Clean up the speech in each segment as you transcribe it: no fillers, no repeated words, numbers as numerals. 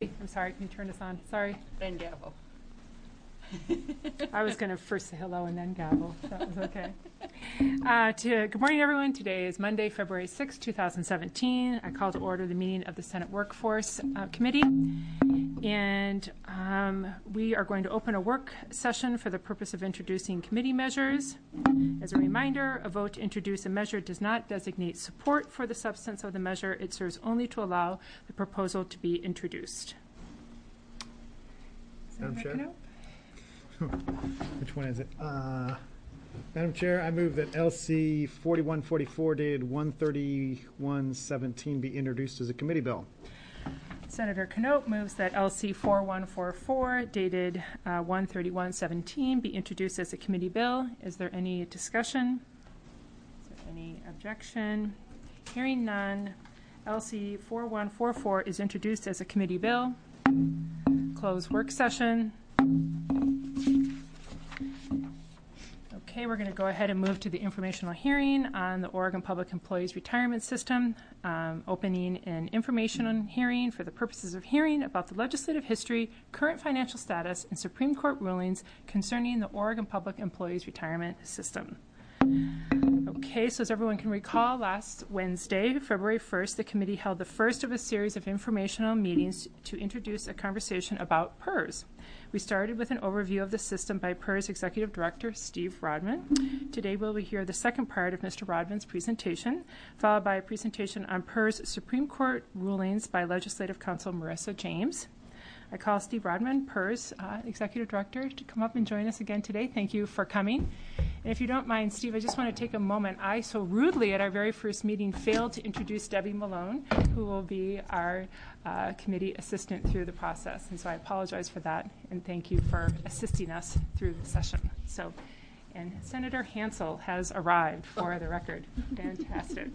I'm sorry, can you turn this on? Sorry. Then gavel. I was going to first say hello and then gavel. That was okay. Good morning, everyone. Today is Monday, February 6, 2017. I call to order the meeting of the Senate Workforce Committee. And we are going to open a work session for the purpose of introducing committee measures. As a reminder, a vote to introduce a measure does not designate support for the substance of the measure. It serves only to allow the proposal to be introduced. Madam Chair? Which one is it? Madam Chair, I move that LC 4144 dated 1/31/17 be introduced as a committee bill. Senator Knoop moves that LC 4144 dated 1/31/17 be introduced as a committee bill. Is there any discussion? Is there any objection? Hearing none, LC 4144 is introduced as a committee bill. Close work session. Okay, we're going to go ahead and move to the informational hearing on the Oregon Public Employees Retirement System, opening an informational hearing for the purposes of hearing about the legislative history, current financial status, and Supreme Court rulings concerning the Oregon Public Employees Retirement System. Okay, so as everyone can recall, last Wednesday, February 1st, the committee held the first of a series of informational meetings to introduce a conversation about PERS. We started with an overview of the system by PERS Executive Director Steve Rodman. Today we'll hear the second part of Mr. Rodman's presentation, followed by a presentation on PERS Supreme Court rulings by Legislative Counsel Marissa James. I call Steve Rodman, PERS Executive Director, to come up and join us again today. Thank you for coming. And if you don't mind, Steve, I just want to take a moment. I so rudely at our very first meeting failed to introduce Debbie Malone, who will be our committee assistant through the process. And so I apologize for that, and thank you for assisting us through the session. And Senator Hansel has arrived for the record. Fantastic.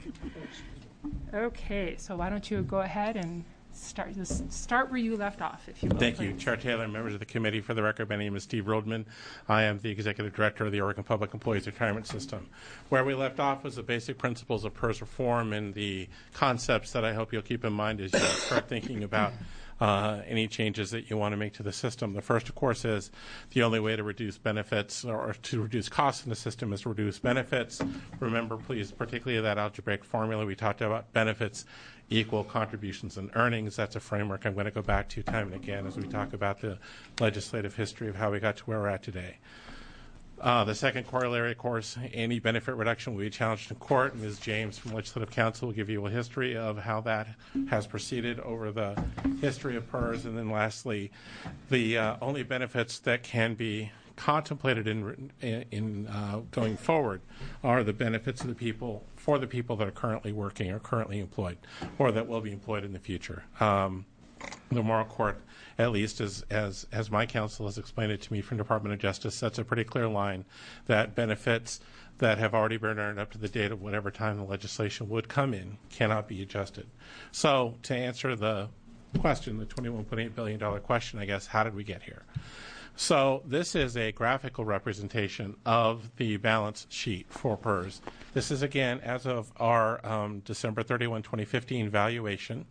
Okay, so why don't you go ahead and start where you left off, if you will. Thank please. you, Chair Taylor, members of the committee. For the record, my name is Steve Rodman. I am the Executive Director of the Oregon Public Employees Retirement System. Where we left off was the basic principles of PERS reform and the concepts that I hope you'll keep in mind as you start thinking about any changes that you want to make to the system. The first, of course, is the only way to reduce benefits or to reduce costs in the system is to reduce benefits. Remember, please, particularly that algebraic formula we talked about, benefits equal contributions and earnings. That's a framework I'm going to go back to time and again as we talk about the legislative history of how we got to where we're at today. The second corollary, of course, any benefit reduction will be challenged in court. Ms. James from Legislative Counsel will give you a history of how that has proceeded over the history of PERS. And then lastly, the only benefits that can be contemplated in going forward are the benefits of the people for the people that are currently working or currently employed or that will be employed in the future. The moral court, at least as my counsel has explained it to me from Department of Justice, sets a pretty clear line that benefits that have already been earned up to the date of whatever time the legislation would come in cannot be adjusted. So to answer the question, the $21.8 billion question, I guess, how did we get here? So this is a graphical representation of the balance sheet for PERS. This is, again, as of our December 31, 2015 valuation.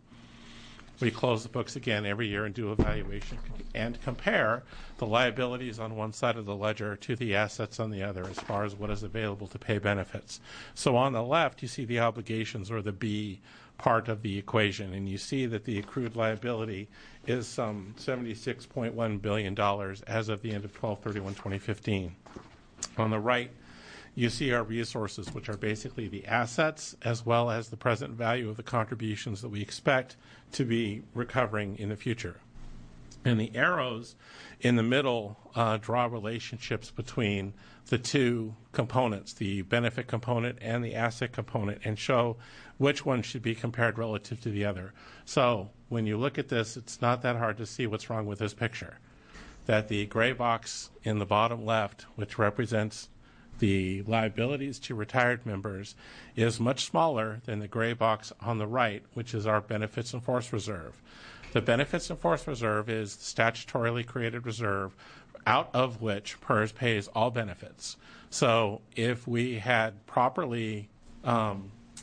We close the books again every year and do a valuation and compare the liabilities on one side of the ledger to the assets on the other as far as what is available to pay benefits. So on the left, you see the obligations, or the B part of the equation, and you see that the accrued liability is some $76.1 billion as of the end of 12/31/2015. On the right, you see our resources, which are basically the assets as well as the present value of the contributions that we expect to be recovering in the future. And the arrows in the middle draw relationships between the two components, the benefit component and the asset component, and show which one should be compared relative to the other. So when you look at this, it's not that hard to see what's wrong with this picture. That the gray box in the bottom left, which represents the liabilities to retired members, is much smaller than the gray box on the right, which is our benefits in force reserve. The benefits in force reserve is the statutorily created reserve out of which PERS pays all benefits. So if we had properly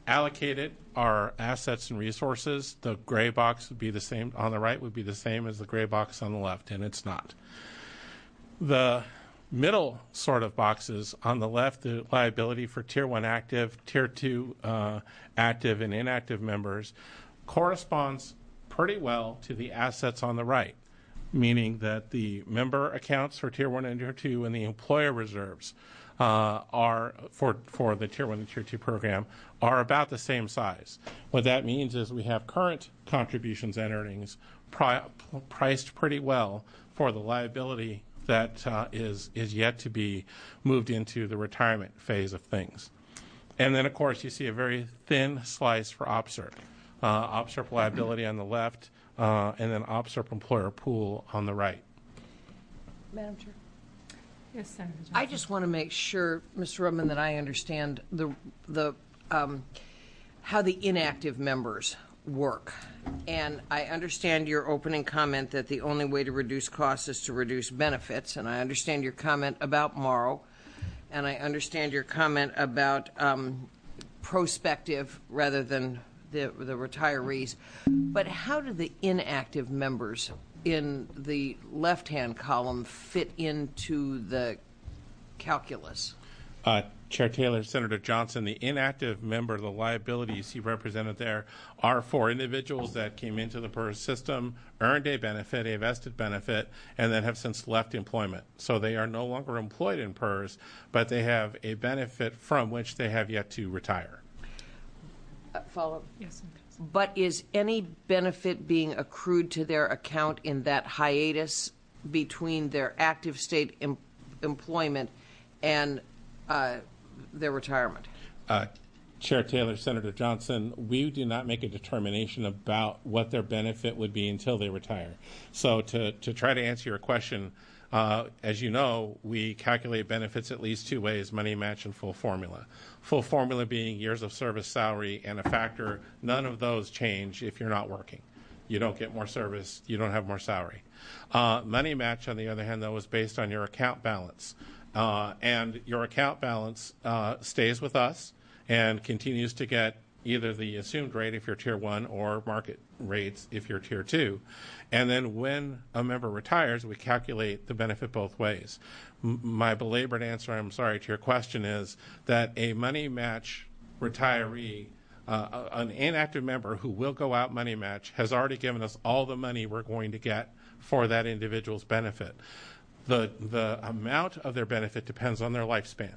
allocated are assets and resources. The gray box would be the same on the right, would be the same as the gray box on the left, and it's not. The middle sort of boxes on the left, the liability for Tier 1 active, Tier 2 active and inactive members, corresponds pretty well to the assets on the right, meaning that the member accounts for Tier 1 and Tier 2 and the employer reserves are, for the Tier 1 and Tier 2 program, are about the same size. What that means is we have current contributions and earnings priced pretty well for the liability that is yet to be moved into the retirement phase of things. And then, of course, you see a very thin slice for OPSERP. OPSERP liability on the left, and then OPSERP employer pool on the right. Madam Chair. Yes, Senator Johnson. I just want to make sure, Mr. Rubman, that I understand how the inactive members work. And I understand your opening comment that the only way to reduce costs is to reduce benefits, and I understand your comment about Morrow, and I understand your comment about prospective rather than the retirees. But how do the inactive members in the left-hand column fit into the calculus? Chair Taylor, Senator Johnson, the inactive member, the liability you see represented there are for individuals that came into the PERS system, earned a benefit, a vested benefit, and then have since left employment. So they are no longer employed in PERS, but they have a benefit from which they have yet to retire. Follow-up? Yes. But is any benefit being accrued to their account in that hiatus between their active state employment and their retirement? Chair Taylor, Senator Johnson, we do not make a determination about what their benefit would be until they retire. So to try to answer your question, as you know, we calculate benefits at least two ways: money match and full formula. Full formula being years of service, salary, and a factor. None of those change if you're not working. You don't get more service, you don't have more salary. Money match, on the other hand, though, is based on your account balance. And your account balance stays with us and continues to get either the assumed rate if you're Tier 1 or market rates if you're Tier 2. And then when a member retires, we calculate the benefit both ways. My belabored answer, I'm sorry, to your question is that a money match retiree, an inactive member who will go out money match, has already given us all the money we're going to get for that individual's benefit. The amount of their benefit depends on their lifespan.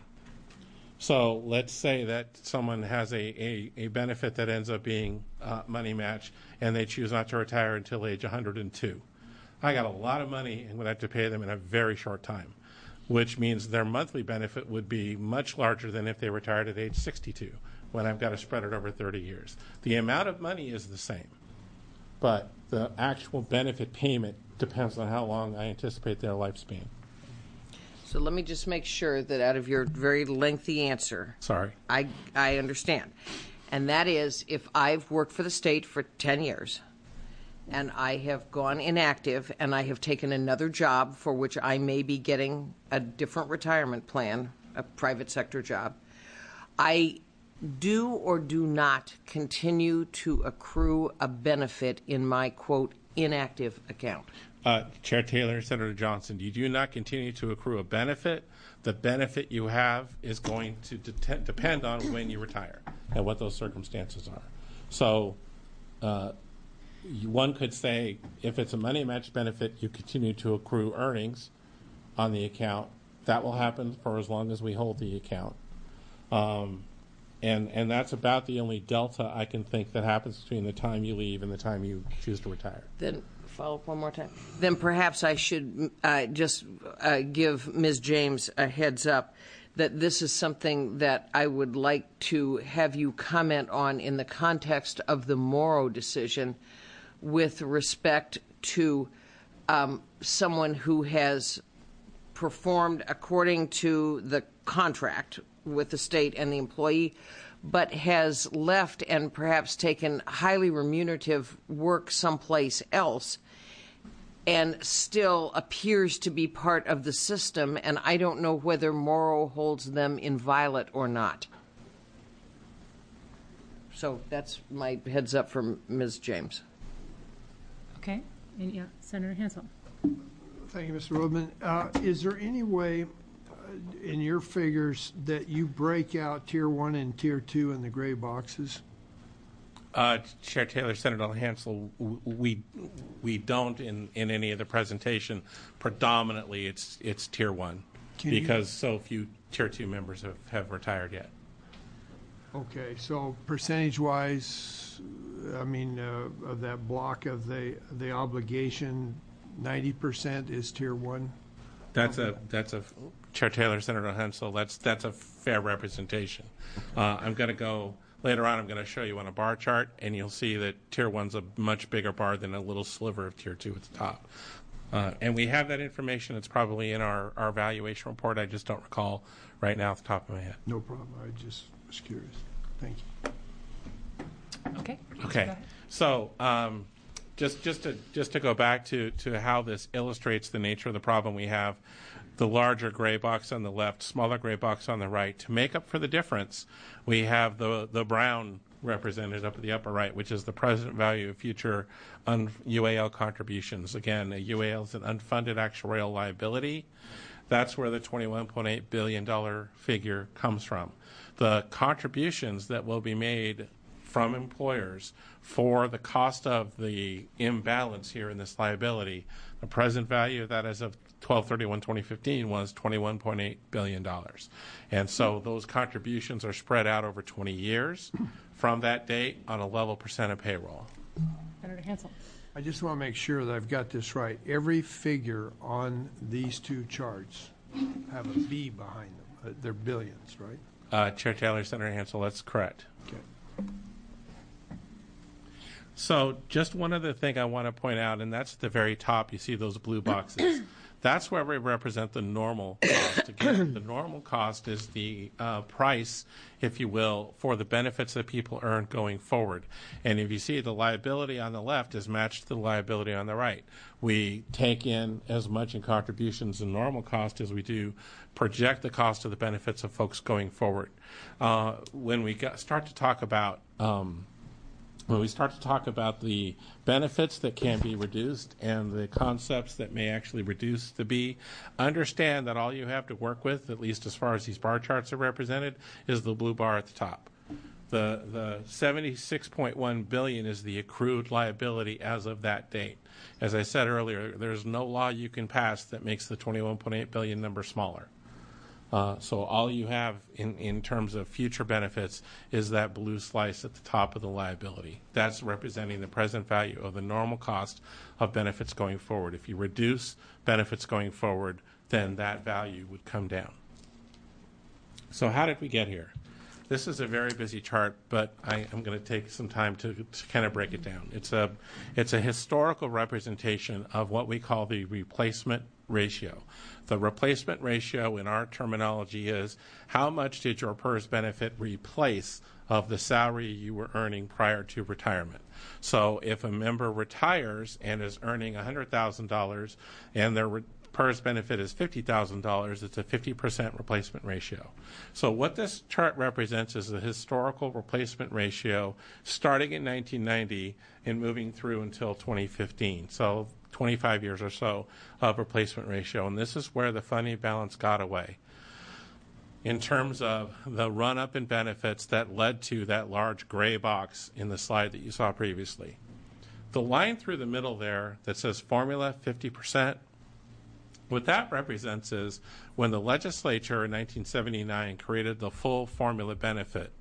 So let's say that someone has a benefit that ends up being money match, and they choose not to retire until age 102. I got a lot of money and would have to pay them in a very short time, which means their monthly benefit would be much larger than if they retired at age 62, when I've got to spread it over 30 years. The amount of money is the same, but the actual benefit payment depends on how long I anticipate their lifespan. So let me just make sure that out of your very lengthy answer, Sorry. I understand. And that is, if I've worked for the state for 10 years and I have gone inactive and I have taken another job for which I may be getting a different retirement plan, a private sector job, I do or do not continue to accrue a benefit in my, quote, inactive account? Chair Taylor, Senator Johnson, you do not continue to accrue a benefit. The benefit you have is going to depend on when you retire and what those circumstances are. So one could say if it's a money match benefit, you continue to accrue earnings on the account. That will happen for as long as we hold the account. And that's about the only delta I can think that happens between the time you leave and the time you choose to retire. Then follow up one more time. Then perhaps I should just give Ms. James a heads up that this is something that I would like to have you comment on in the context of the Morrow decision with respect to someone who has performed according to the contract with the state and the employee, but has left and perhaps taken highly remunerative work someplace else and still appears to be part of the system, and I don't know whether Morrow holds them inviolate or not. So that's my heads up from Ms. James. Okay, and yeah, Senator Hansel. Thank you, Mr. Rodman. Is there any way in your figures that you break out Tier 1 and Tier 2 in the gray boxes? Chair Taylor, Senator Hansel, we don't in any of the presentation. Predominantly, it's Tier 1 because so few Tier 2 members have retired yet. Okay, so percentage-wise, I mean, of that block of the obligation, 90% is Tier 1? That's a Chair Taylor, Senator Hansel, that's a fair representation. I'm going to go later on. I'm going to show you on a bar chart, and you'll see that Tier 1's a much bigger bar than a little sliver of Tier 2 at the top. And we have that information. It's probably in our valuation report. I just don't recall right now off the top of my head. No problem. I just was curious. Thank you. Okay. Okay. So just to go back to how this illustrates the nature of the problem we have, the larger gray box on the left, smaller gray box on the right. To make up for the difference, we have the brown represented up at the upper right, which is the present value of future UAL contributions. Again, a UAL is an unfunded actuarial liability. That's where the $21.8 billion figure comes from. The contributions that will be made from employers for the cost of the imbalance here in this liability, the present value of that as of 12/31/2015 was $21.8 billion. And so those contributions are spread out over 20 years from that date on a level percent of payroll. Senator Hansel. I just want to make sure that I've got this right. Every figure on these two charts have a B behind them. They're billions, right? Chair Taylor, Senator Hansel, that's correct. Okay. So just one other thing I want to point out, and that's at the very top. You see those blue boxes. That's where we represent the normal cost. Again, the normal cost is the price, if you will, for the benefits that people earn going forward. And if you see, the liability on the left is matched to the liability on the right. We take in as much in contributions and normal cost as we do project the cost of the benefits of folks going forward. When we start to talk about the benefits that can be reduced and the concepts that may actually reduce the B, understand that all you have to work with, at least as far as these bar charts are represented, is the blue bar at the top. The $76.1 billion is the accrued liability as of that date. As I said earlier, there's no law you can pass that makes the $21.8 billion number smaller. So all you have in terms of future benefits is that blue slice at the top of the liability. That's representing the present value of the normal cost of benefits going forward. If you reduce benefits going forward, then that value would come down. So how did we get here? This is a very busy chart, but I'm going to take some time to kind of break it down. It's a historical representation of what we call the replacement ratio. The replacement ratio in our terminology is how much did your PERS benefit replace of the salary you were earning prior to retirement. So if a member retires and is earning $100,000 and their PERS benefit is $50,000, it's a 50% replacement ratio. So what this chart represents is the historical replacement ratio starting in 1990 and moving through until 2015. So 25 years or so of replacement ratio. And this is where the funding balance got away in terms of the run-up in benefits that led to that large gray box in the slide that you saw previously. The line through the middle there that says formula 50%, what that represents is when the legislature in 1979 created the full formula benefit,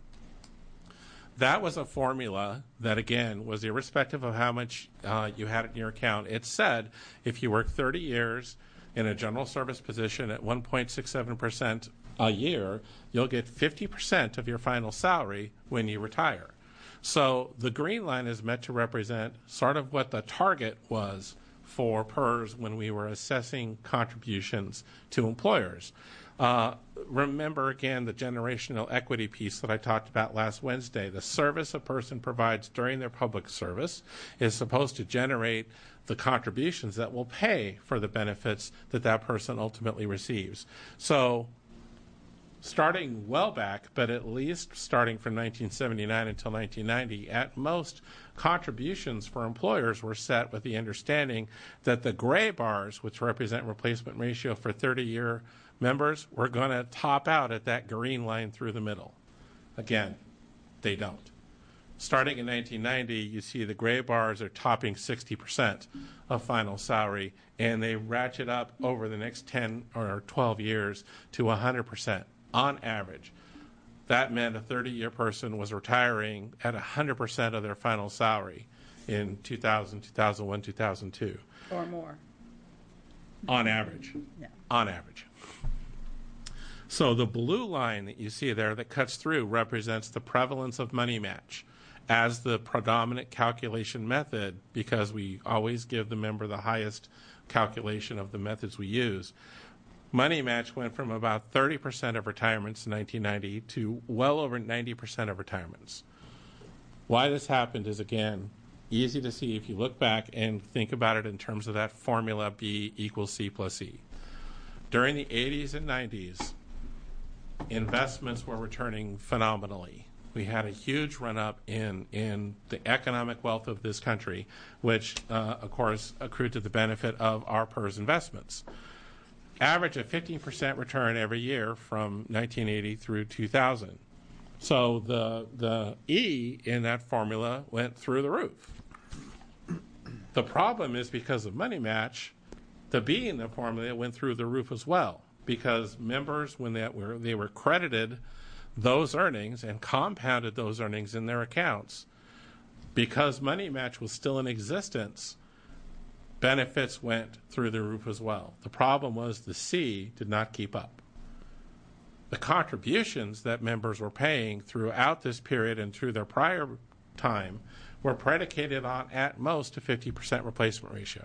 that was a formula that, again, was irrespective of how much you had in your account. It said if you work 30 years in a general service position at 1.67% a year, you'll get 50% of your final salary when you retire. So the green line is meant to represent sort of what the target was for PERS when we were assessing contributions to employers. Remember, again, the generational equity piece that I talked about last Wednesday. The service a person provides during their public service is supposed to generate the contributions that will pay for the benefits that that person ultimately receives. So starting well back, but at least starting from 1979 until 1990, at most, contributions for employers were set with the understanding that the gray bars, which represent replacement ratio for 30-year members, were going to top out at that green line through the middle. Again, they don't. Starting in 1990, you see the gray bars are topping 60% of final salary, and they ratchet up over the next 10 or 12 years to 100% on average. That meant a 30-year person was retiring at 100% of their final salary in 2000, 2001, 2002. Or more. On average. Yeah. On average. So the blue line that you see there that cuts through represents the prevalence of money match as the predominant calculation method, because we always give the member the highest calculation of the methods we use. Money match went from about 30% of retirements in 1990 to well over 90% of retirements. Why this happened is, again, easy to see if you look back and think about it in terms of that formula B equals C plus E. During the 80s and 90s, investments were returning phenomenally. We had a huge run-up in the economic wealth of this country, which, of course, accrued to the benefit of our PERS investments. Average of 15% return every year from 1980 through 2000. So the E in that formula went through the roof. The problem is, because of money match, the B in the formula went through the roof as well, because members, when they were credited those earnings and compounded those earnings in their accounts, because money match was still in existence, benefits went through the roof as well. The problem was the C did not keep up. The contributions that members were paying throughout this period and through their prior time were predicated on at most a 50% replacement ratio.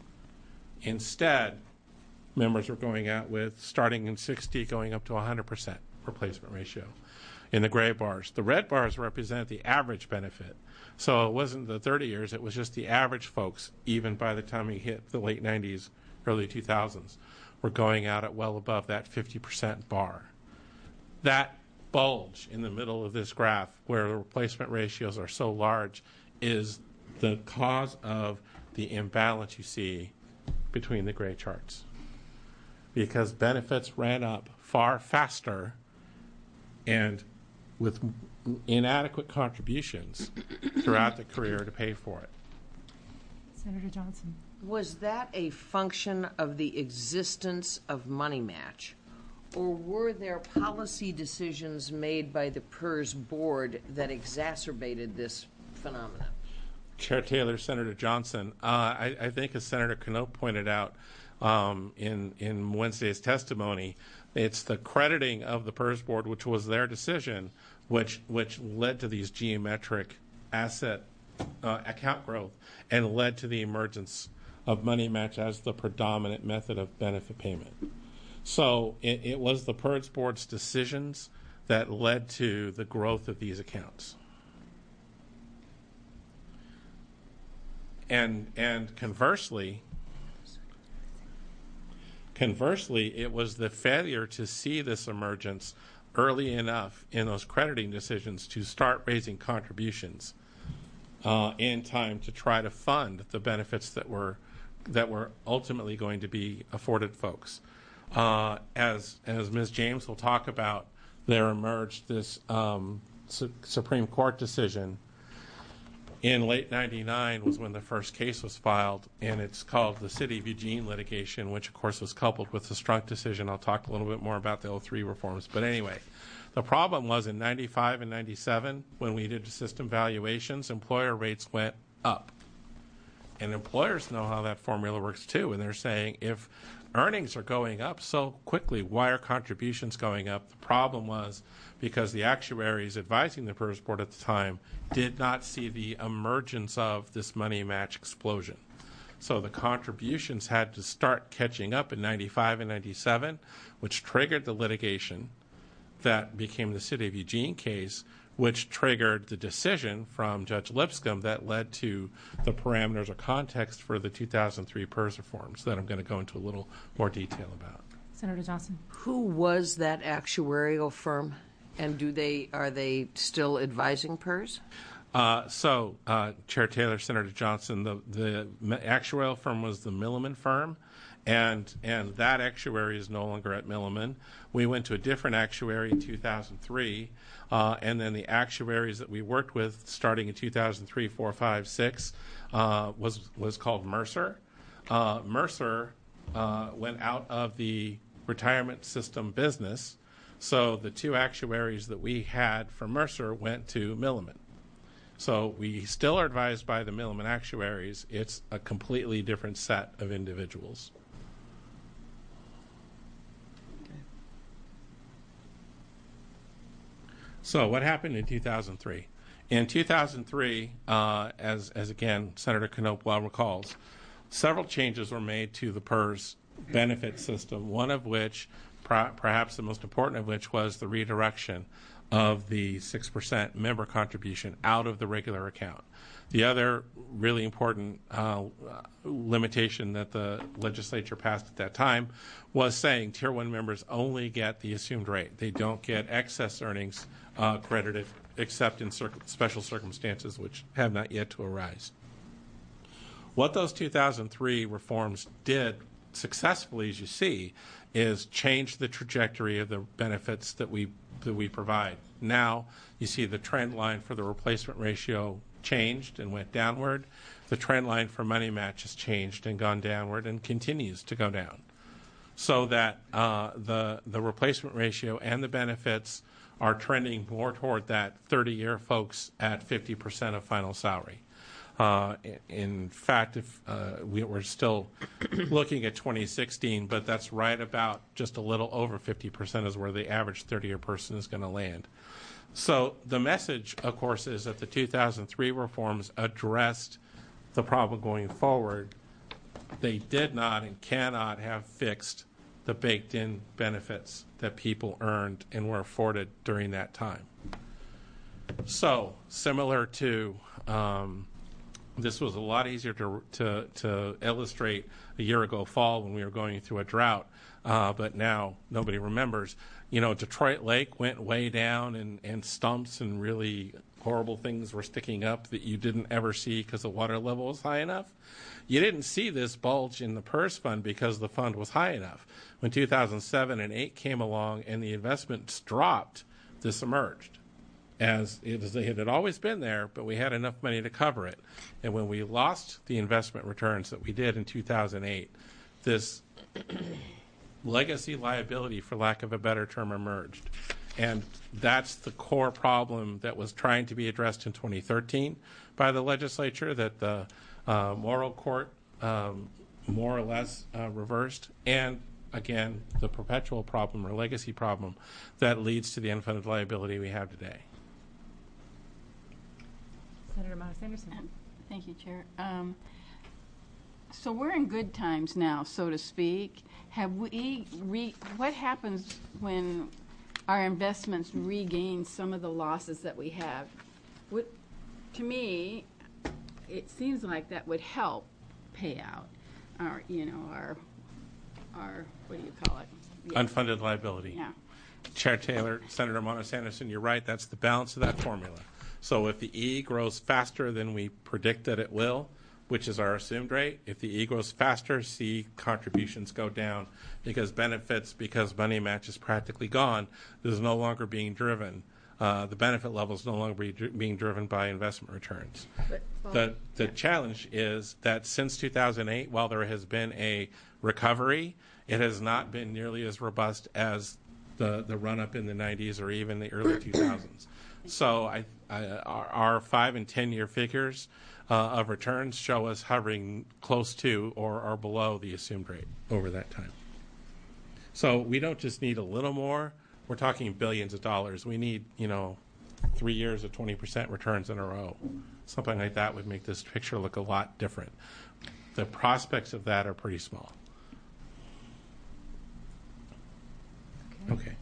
Instead, members were going out with, starting in 60, going up to 100% replacement ratio in the gray bars. The red bars represent the average benefit. So it wasn't the 30 years, it was just the average folks, even by the time we hit the late 90s, early 2000s, were going out at well above that 50% bar. That bulge in the middle of this graph, where the replacement ratios are so large, is the cause of the imbalance you see between the gray charts. Because benefits ran up far faster and with inadequate contributions throughout the career to pay for it. Senator Johnson. Was that a function of the existence of money match, or were there policy decisions made by the PERS board that exacerbated this phenomenon? Chair Taylor, Senator Johnson, I think, as Senator Knopp pointed out in Wednesday's testimony, it's the crediting of the PERS board, which was their decision, which led to these geometric asset account growth and led to the emergence of money match as the predominant method of benefit payment. So it was the PERS board's decisions that led to the growth of these accounts. And conversely, it was the failure to see this emergence early enough in those crediting decisions to start raising contributions in time to try to fund the benefits that were ultimately going to be afforded folks. As Ms. James will talk about, there emerged this Supreme Court decision in late '99 was when the first case was filed, and it's called the City of Eugene litigation, which of course was coupled with the Strunk decision. I'll talk a little bit more about the 03 reforms. But anyway, the problem was in '95 and '97, when we did system valuations, employer rates went up. And employers know how that formula works too, and they're saying, if earnings are going up so quickly, why are contributions going up? The problem was because the actuaries advising the PERS board at the time did not see the emergence of this money match explosion. So the contributions had to start catching up in '95 and '97, which triggered the litigation that became the City of Eugene case, which triggered the decision from Judge Lipscomb that led to the parameters or context for the 2003 PERS reforms that I'm going to go into a little more detail about. Senator Johnson. Who was that actuarial firm, and are they still advising PERS? Chair Taylor, Senator Johnson, the actuarial firm was the Milliman firm, and that actuary is no longer at Milliman. We went to a different actuary in 2003, and then the actuaries that we worked with starting in 2003, 4, 5, 6 was called Mercer. Mercer went out of the retirement system business, so the two actuaries that we had for Mercer went to Milliman. So we still are advised by the Milliman actuaries. It's a completely different set of individuals. Okay. So what happened in 2003? In 2003, as again Senator Knoop well recalls, several changes were made to the PERS benefit system, one of which, perhaps the most important of which, was the redirection of the 6% member contribution out of the regular account. The other really important limitation that the legislature passed at that time was saying Tier 1 members only get the assumed rate. They don't get excess earnings credited except in special circumstances which have not yet to arise. What those 2003 reforms did successfully, as you see, is change the trajectory of the benefits that we provide. Now you see the trend line for the replacement ratio changed and went downward. The trend line for money match has changed and gone downward and continues to go down. So that the replacement ratio and the benefits are trending more toward that 30-year folks at 50% of final salary. In fact, if we're still looking at 2016, but that's right about just a little over 50% is where the average 30-year person is going to land. So the message, of course, is that the 2003 reforms addressed the problem going forward. They did not and cannot have fixed the baked-in benefits that people earned and were afforded during that time. So similar to this was a lot easier to illustrate a year ago fall when we were going through a drought, but now nobody remembers. You know, Detroit Lake went way down and stumps and really horrible things were sticking up that you didn't ever see because the water level was high enough. You didn't see this bulge in the PERS fund because the fund was high enough. When 2007 and 8 came along and the investments dropped, this emerged. As it had always been there, but we had enough money to cover it. And when we lost the investment returns that we did in 2008, this legacy liability, for lack of a better term, emerged. And that's the core problem that was trying to be addressed in 2013 by the legislature, that the moral court more or less reversed. And again, the perpetual problem or legacy problem that leads to the unfunded liability we have today. Senator Monis-Anderson. Thank you, Chair. So we're in good times now, so to speak. Have we what happens when our investments regain some of the losses that we have? To me, it seems like that would help pay out our, what do you call it? Yeah. Unfunded liability. Yeah. Chair Taylor, Senator Monis-Anderson, you're right. That's the balance of that formula. So if the E grows faster than we predict that it will, which is our assumed rate, if the E grows faster, C contributions go down because money match is practically gone. It is no longer being driven. The benefit level is no longer being driven by investment returns. The challenge is that since 2008, while there has been a recovery, it has not been nearly as robust as the run-up in the 90s or even the early 2000s. So our 5 and 10-year figures of returns show us hovering close to or below the assumed rate over that time. So we don't just need a little more. We're talking billions of dollars. We need, 3 years of 20% returns in a row. Something like that would make this picture look a lot different. The prospects of that are pretty small. Okay.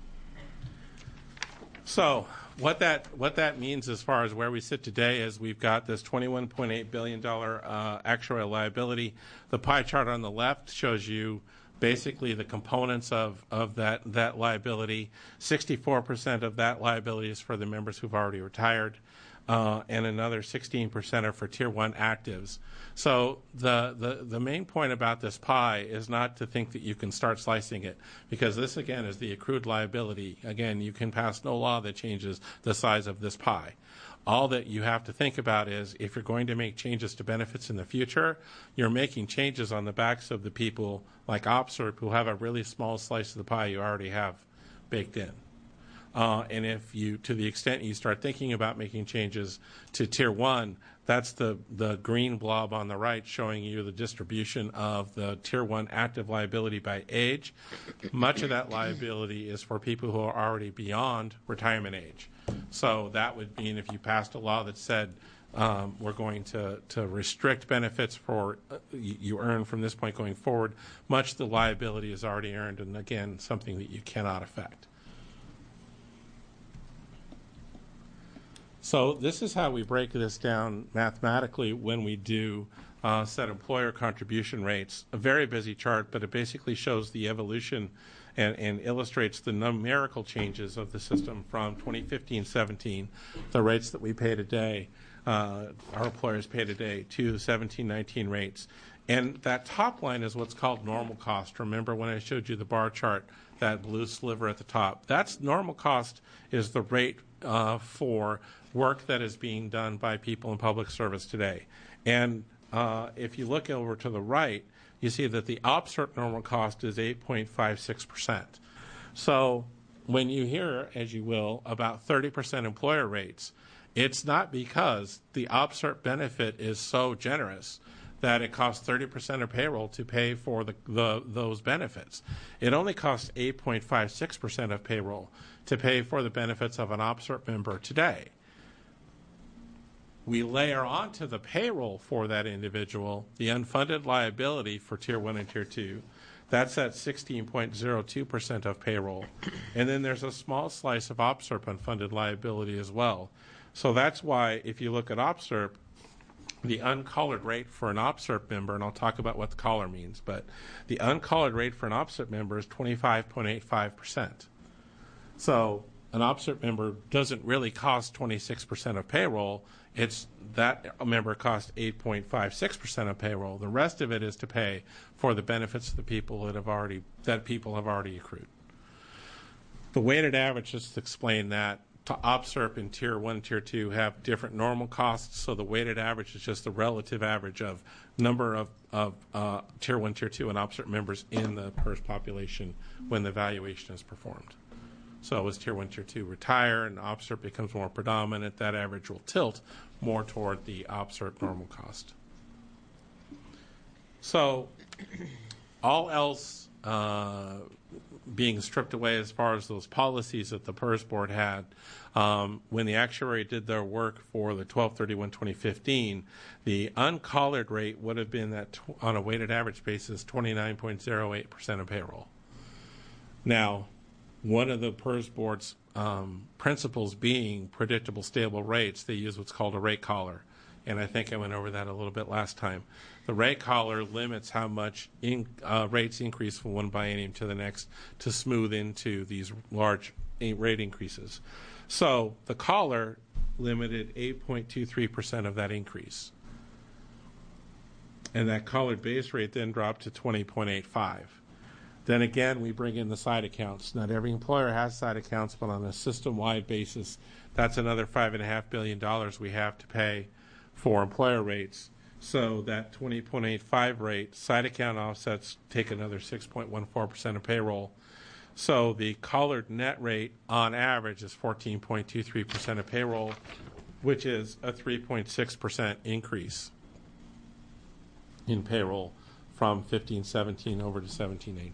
So what that means as far as where we sit today is we've got this $21.8 billion actuarial liability. The pie chart on the left shows you basically the components of that liability. 64% of that liability is for the members who've already retired, and another 16% are for Tier 1 actives. So the main point about this pie is not to think that you can start slicing it, because this, again, is the accrued liability. Again, you can pass no law that changes the size of this pie. All that you have to think about is if you're going to make changes to benefits in the future, you're making changes on the backs of the people like OPSRP who have a really small slice of the pie you already have baked in. And if you, to the extent you start thinking about making changes to Tier 1, that's the green blob on the right showing you the distribution of the Tier 1 active liability by age. Much of that liability is for people who are already beyond retirement age. So that would mean if you passed a law that said we're going to restrict benefits for you earn from this point going forward, much of the liability is already earned, and again, something that you cannot affect. So this is how we break this down mathematically when we do set employer contribution rates. A very busy chart, but it basically shows the evolution and illustrates the numerical changes of the system from 2015-17, the rates that we pay today, our employers pay today, to 17-19 rates. And that top line is what's called normal cost. Remember when I showed you the bar chart, that blue sliver at the top? That's normal cost, is the rate for work that is being done by people in public service today. And if you look over to the right, you see that the OPSRP normal cost is 8.56%. So when you hear, as you will, about 30% employer rates, it's not because the OPSRP benefit is so generous that it costs 30% of payroll to pay for those benefits. It only costs 8.56% of payroll to pay for the benefits of an OPSRP member today. We layer onto the payroll for that individual the unfunded liability for Tier 1 and Tier 2. That's at 16.02% of payroll. And then there's a small slice of OPSRP unfunded liability as well. So that's why if you look at OPSRP, the uncollared rate for an OPSRP member, and I'll talk about what the collar means, but the uncollared rate for an OPSRP member is 25.85%. So an OPSRP member doesn't really cost 26% of payroll. It's that a member costs 8.56% of payroll. The rest of it is to pay for the benefits of the people that people have already accrued. The weighted average, just to explain that, to OPSRP in Tier 1 and Tier 2 have different normal costs, so the weighted average is just the relative average of number of Tier 1, Tier 2, and OPSRP members in the PERS population when the valuation is performed. So as Tier 1, Tier 2 retire and OPSRP becomes more predominant, that average will tilt more toward the OPSRP normal cost. So all else being stripped away as far as those policies that the PERS board had, when the actuary did their work for the 12/31/2015, the uncollared rate would have been that on a weighted average basis 29.08% of payroll. Now, one of the PERS board's principles being predictable, stable rates, they use what's called a rate collar. And I think I went over that a little bit last time. The rate collar limits how much rates increase from one biennium to the next to smooth into these large rate increases. So the collar limited 8.23% of that increase. And that collared base rate then dropped to 20.85. Then again, we bring in the side accounts. Not every employer has side accounts, but on a system-wide basis, that's another $5.5 billion we have to pay for employer rates. So that 20.85 rate, side account offsets take another 6.14% of payroll. So the collared net rate on average is 14.23% of payroll, which is a 3.6% increase in payroll from 15-17 over to 17-18.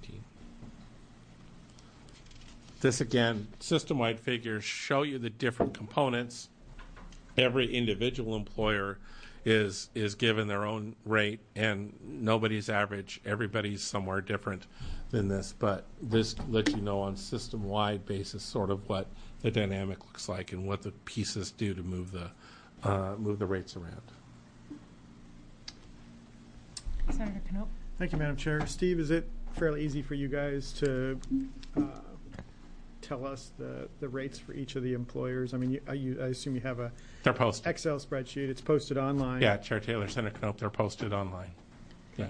This again, system-wide figures show you the different components. Every individual employer is given their own rate, and nobody's average. Everybody's somewhere different than this, but this lets you know on system-wide basis sort of what the dynamic looks like and what the pieces do to move the rates around. Senator Knoop. Thank you, Madam Chair. Steve, is it fairly easy for you guys to tell us the rates for each of the employers? I mean, I assume you have a They're posted. Excel spreadsheet. It's posted online. Yeah, Chair Taylor, Senator Knope, they're posted online. Yeah.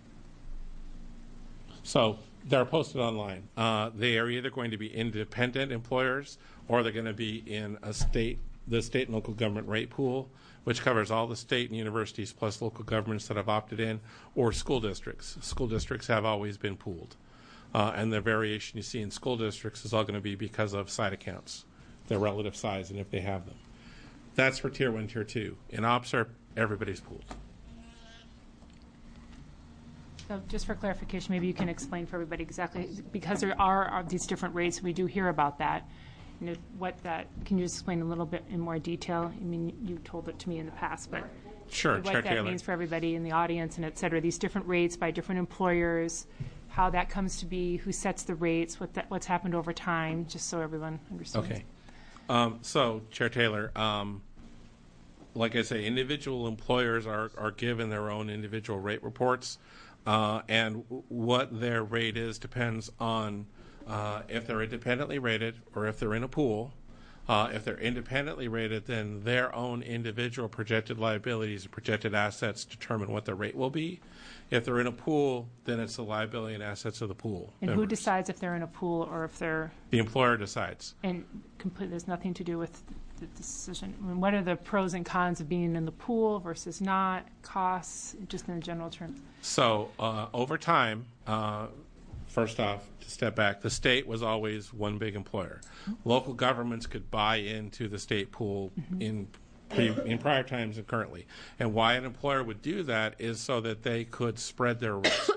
So they're posted online. They are either going to be independent employers or they're going to be in the state and local government rate pool, which covers all the state and universities plus local governments that have opted in, or school districts. School districts have always been pooled. And the variation you see in school districts is all going to be because of side accounts, their relative size, and if they have them. That's for Tier 1, Tier 2. In OPSRP, everybody's pooled. So just for clarification, maybe you can explain for everybody exactly, because there are these different rates, we do hear about that. You know, can you explain a little bit in more detail? I mean, you told it to me in the past, but Sure, what Chair that Taylor. means for everybody in the audience and et cetera, these different rates by different employers, how that comes to be, who sets the rates, what's happened over time, just so everyone understands. Okay. So, Chair Taylor, like I say, individual employers are given their own individual rate reports, and what their rate is depends on if they're independently rated or if they're in a pool. If they're independently rated, then their own individual projected liabilities and projected assets determine what their rate will be. If they're in a pool, then it's the liability and assets of the pool. And who members. decides if they're in a pool or if they're, The employer decides. and there's nothing to do with the decision? I mean, what are the pros and cons of being in the pool versus not, costs, just in general terms? So over time, first off, to step back, the state was always one big employer. Local governments could buy into the state pool in prior times and currently. And why an employer would do that is so that they could spread their risk.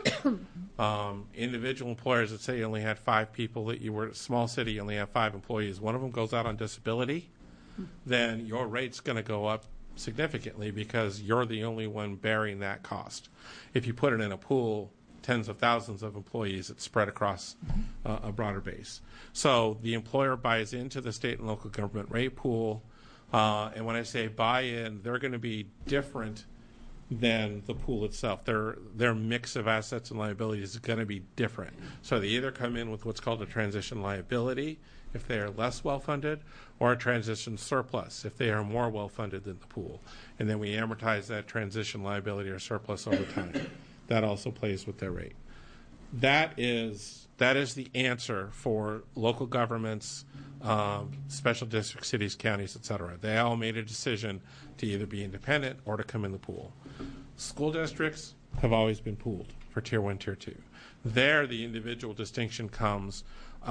Individual employers that say you only had 5 people, that you were a small city, you only have 5 employees, one of them goes out on disability, then your rate's going to go up significantly because you're the only one bearing that cost. If you put it in a pool, tens of thousands of employees, it's spread across a broader base. So the employer buys into the state and local government rate pool, and when I say buy-in, they're going to be different than the pool itself. Their mix of assets and liabilities is going to be different. So they either come in with what's called a transition liability if they are less well-funded, or a transition surplus if they are more well-funded than the pool. And then we amortize that transition liability or surplus over time. That also plays with their rate. That is the answer for local governments, special districts, cities, counties, et cetera. They all made a decision to either be independent or to come in the pool. School districts have always been pooled for Tier 1, Tier 2. There, the individual distinction comes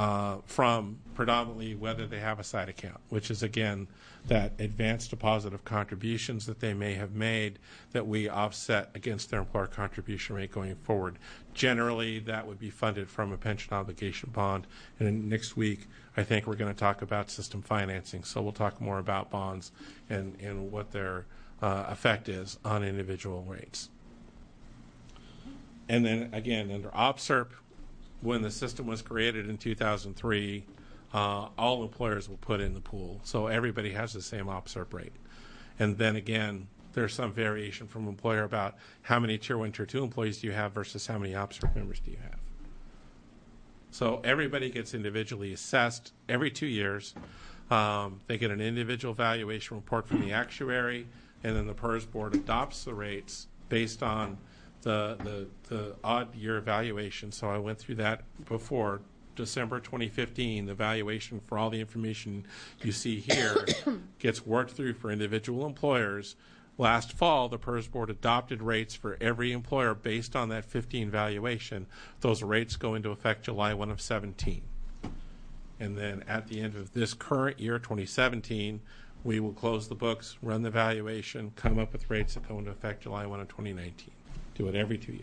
from predominantly whether they have a side account, which is, again, that advanced deposit of contributions that they may have made that we offset against their employer contribution rate going forward. Generally, that would be funded from a pension obligation bond. And then next week, I think we're going to talk about system financing. So we'll talk more about bonds and what their effect is on individual rates. And then, again, under OPSRP, when the system was created in 2003, all employers will put in the pool. So everybody has the same OPSRP rate. And then again, there's some variation from employer about how many Tier 1, Tier 2 employees do you have versus how many OPSRP members do you have. So everybody gets individually assessed every 2 years. They get an individual valuation report from the actuary, and then the PERS board adopts the rates based on the odd year evaluation. So I went through that before. December 2015, the valuation for all the information you see here gets worked through for individual employers. Last fall, the PERS board adopted rates for every employer based on that 15 valuation. Those rates go into effect July 1 of 17. And then at the end of this current year, 2017, we will close the books, run the valuation, come up with rates that go into effect July 1 of 2019. Do it every 2 years.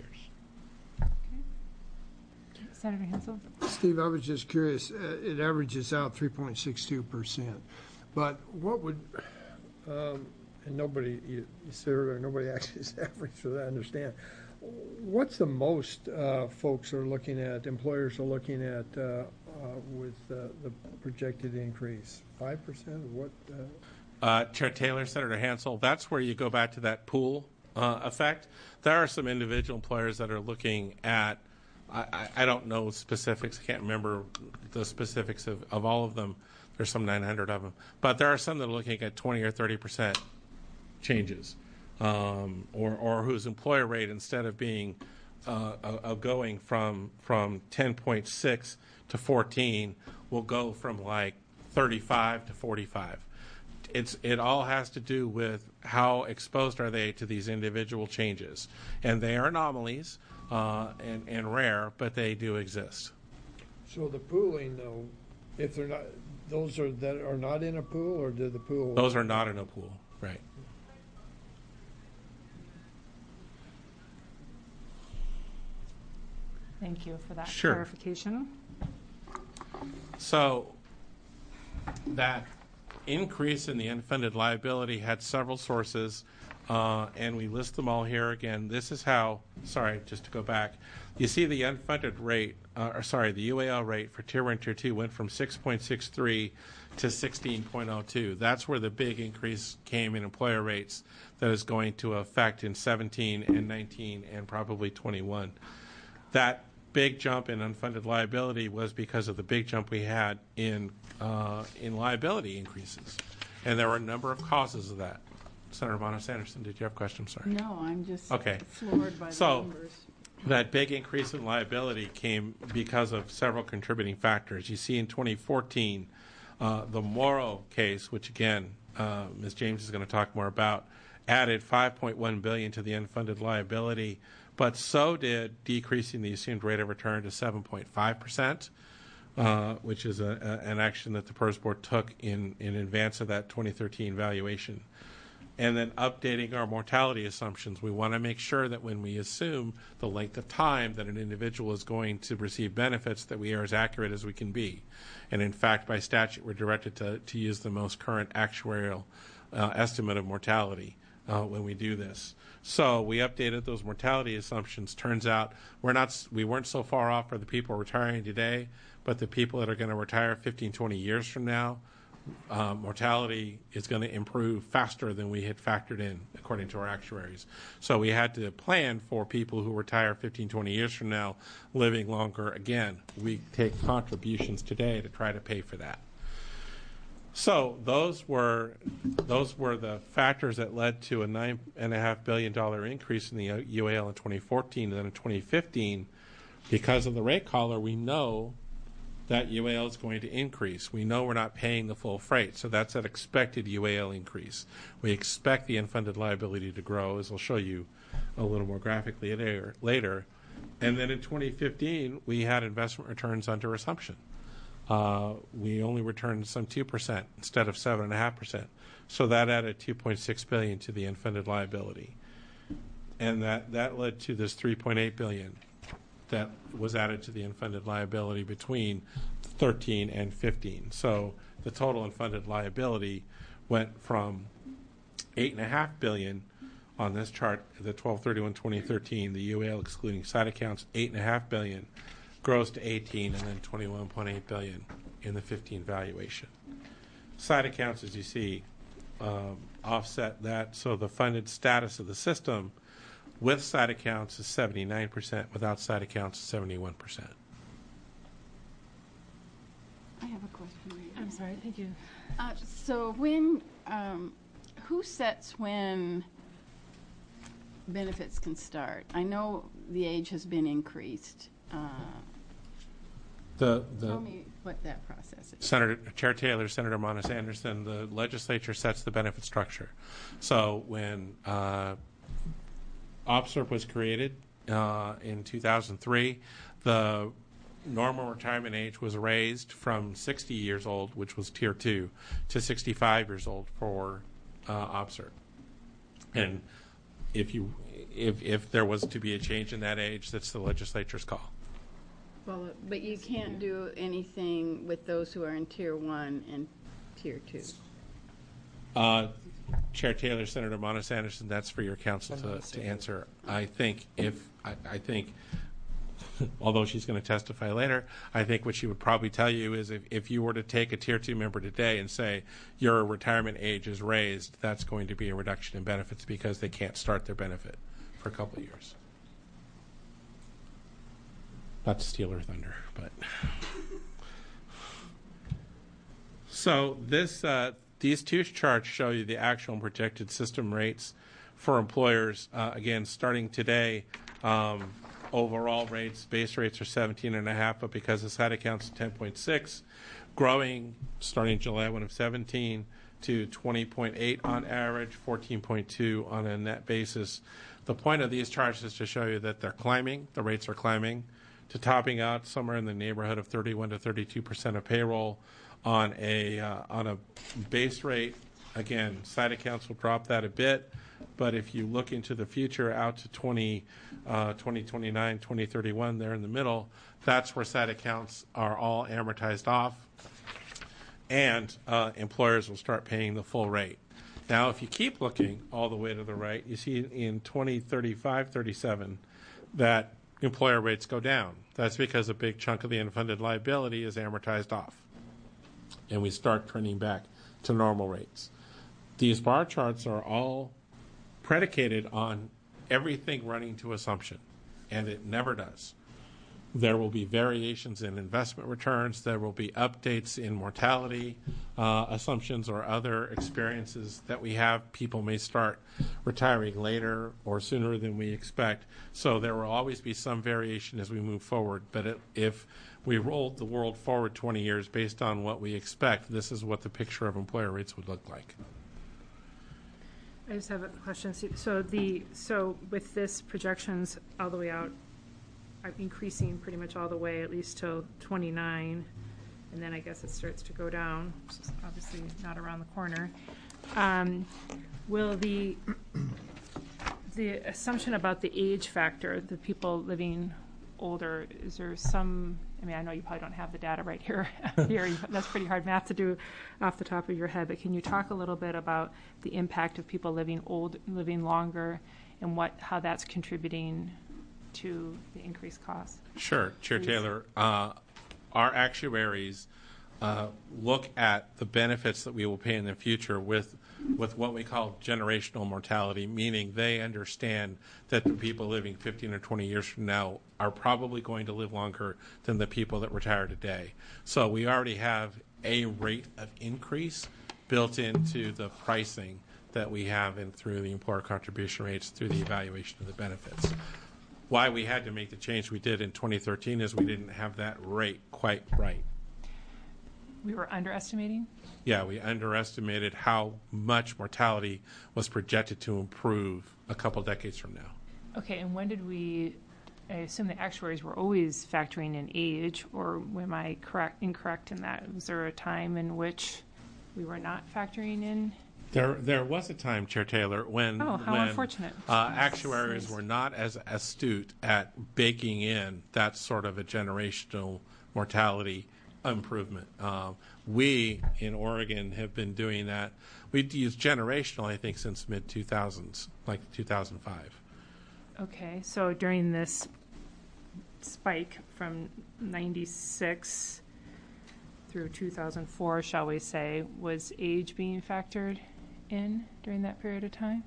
Senator Hansel? Steve, I was just curious, it averages out 3.62%, but what would, and nobody, you said earlier, nobody actually is average, so I understand. What's the most folks are looking at, employers are looking at with the projected increase? 5% or what? Chair Taylor, Senator Hansel, that's where you go back to that pool effect. There are some individual employers that are looking at I don't know specifics. I can't remember the specifics of all of them. There's some 900 of them. But there are some that are looking at 20 or 30% changes, or whose employer rate, instead of being going from 10.6 to 14, will go from like 35 to 45. It all has to do with how exposed are they to these individual changes, and they are anomalies and rare, but they do exist. So the pooling, though, if they're not, those are that are not in a pool, or do the pool? Those are not in a pool, right? Thank you for that Sure. clarification. So that increase in the unfunded liability had several sources, and we list them all here again. This is how, sorry, just to go back, you see the unfunded rate, the UAL rate for Tier 1, Tier 2 went from 6.63 to 16.02. That's where the big increase came in employer rates that is going to affect in 17 and 19 and probably 21. That big jump in unfunded liability was because of the big jump we had in liability increases, and there were a number of causes of that. Senator Monos-Anderson, did you have a question? Sorry. No, I'm just Okay. floored by the So, numbers. that big increase in liability came because of several contributing factors. You see in 2014, the Morrow case, which again, Ms. James is going to talk more about, added $5.1 billion to the unfunded liability, but so did decreasing the assumed rate of return to 7.5%, which is an action that the PERS Board took in advance of that 2013 valuation. And then updating our mortality assumptions. We want to make sure that when we assume the length of time that an individual is going to receive benefits, that we are as accurate as we can be. And in fact, by statute, we're directed to use the most current actuarial estimate of mortality when we do this. So we updated those mortality assumptions. Turns out we weren't so far off for the people retiring today, but the people that are going to retire 15, 20 years from now, mortality is going to improve faster than we had factored in, according to our actuaries. So we had to plan for people who retire 15, 20 years from now, living longer. Again, we take contributions today to try to pay for that. So those were the factors that led to a $9.5 billion increase in the UAL in 2014. And then in 2015, because of the rate collar, we know that UAL is going to increase. We know we're not paying the full freight, so that's an expected UAL increase. We expect the unfunded liability to grow, as I'll show you a little more graphically later. And then in 2015, we had investment returns under assumption. We only returned some 2% instead of 7.5%. So that added $2.6 billion to the unfunded liability. And that led to this $3.8 billion that was added to the unfunded liability between 13 and 15. So the total unfunded liability went from $8.5 billion on this chart, the 12/31/2013, the UAL excluding side accounts, $8.5 billion, grows to 18, and then $21.8 billion in the 15 valuation. Side accounts, as you see, offset that. So the funded status of the system with side accounts is 79%, without side accounts is 71%. I have a question. Right I'm sorry, thank you. So when, who sets when benefits can start? I know the age has been increased. Tell me what that process is. Chair Taylor, Senator Monos-Anderson, the legislature sets the benefit structure. So when OPSRP was created in 2003, the normal retirement age was raised from 60 years old, which was Tier 2, to 65 years old for OPSRP. And if there was to be a change in that age, that's the legislature's call. Well, but you can't do anything with those who are in Tier 1 and Tier 2. Chair Taylor, Senator Monos-Anderson, that's for your counsel to answer. I think although she's going to testify later, I think what she would probably tell you is if you were to take a Tier 2 member today and say your retirement age is raised, that's going to be a reduction in benefits because they can't start their benefit for a couple of years. Not to steal her thunder, but so these two charts show you the actual and projected system rates for employers. Again, starting today, overall rates, base rates are 17.5, but because the side accounts 10.6, growing starting July 1 of 17 to 20.8 on average, 14.2 on a net basis. The point of these charts is to show you that they're climbing, the rates are climbing, to topping out somewhere in the neighborhood of 31 to 32% of payroll on a base rate. Again, side accounts will drop that a bit, but if you look into the future out to 2029, 2031, there in the middle, that's where side accounts are all amortized off, and employers will start paying the full rate. Now, if you keep looking all the way to the right, you see in 2035, 37, that employer rates go down. That's because a big chunk of the unfunded liability is amortized off, and we start trending back to normal rates. These bar charts are all predicated on everything running to assumption, and it never does. There will be variations in investment returns. There will be updates in mortality assumptions or other experiences that we have. People may start retiring later or sooner than we expect. So there will always be some variation as we move forward. But if we rolled the world forward 20 years based on what we expect, this is what the picture of employer rates would look like. I just have a question. So with this projections all the way out, I'm increasing pretty much all the way at least till 29, and then I guess it starts to go down, which is obviously not around the corner. Will the assumption about the age factor, the people living older, is there some? I mean, I know you probably don't have the data right here. That's pretty hard math to do off the top of your head. But can you talk a little bit about the impact of people living longer, and how that's contributing to the increased cost? Sure, Chair Taylor. Our actuaries look at the benefits that we will pay in the future with what we call generational mortality, meaning they understand that the people living 15 or 20 years from now are probably going to live longer than the people that retire today. So we already have a rate of increase built into the pricing that we have through the employer contribution rates, through the evaluation of the benefits. Why we had to make the change we did in 2013 is we didn't have that rate quite right. We were underestimating? Yeah, we underestimated how much mortality was projected to improve a couple decades from now. Okay, and when did I assume the actuaries were always factoring in age, or am I incorrect in that? Was there a time in which we were not factoring in? There was a time, Chair Taylor, when unfortunate. Actuaries were not as astute at baking in that sort of a generational mortality improvement. We in Oregon have been doing that. We'd used generational, I think, since mid-2000s, like 2005. Okay, so during this spike from 96 through 2004, shall we say, was age being factored in during that period of time?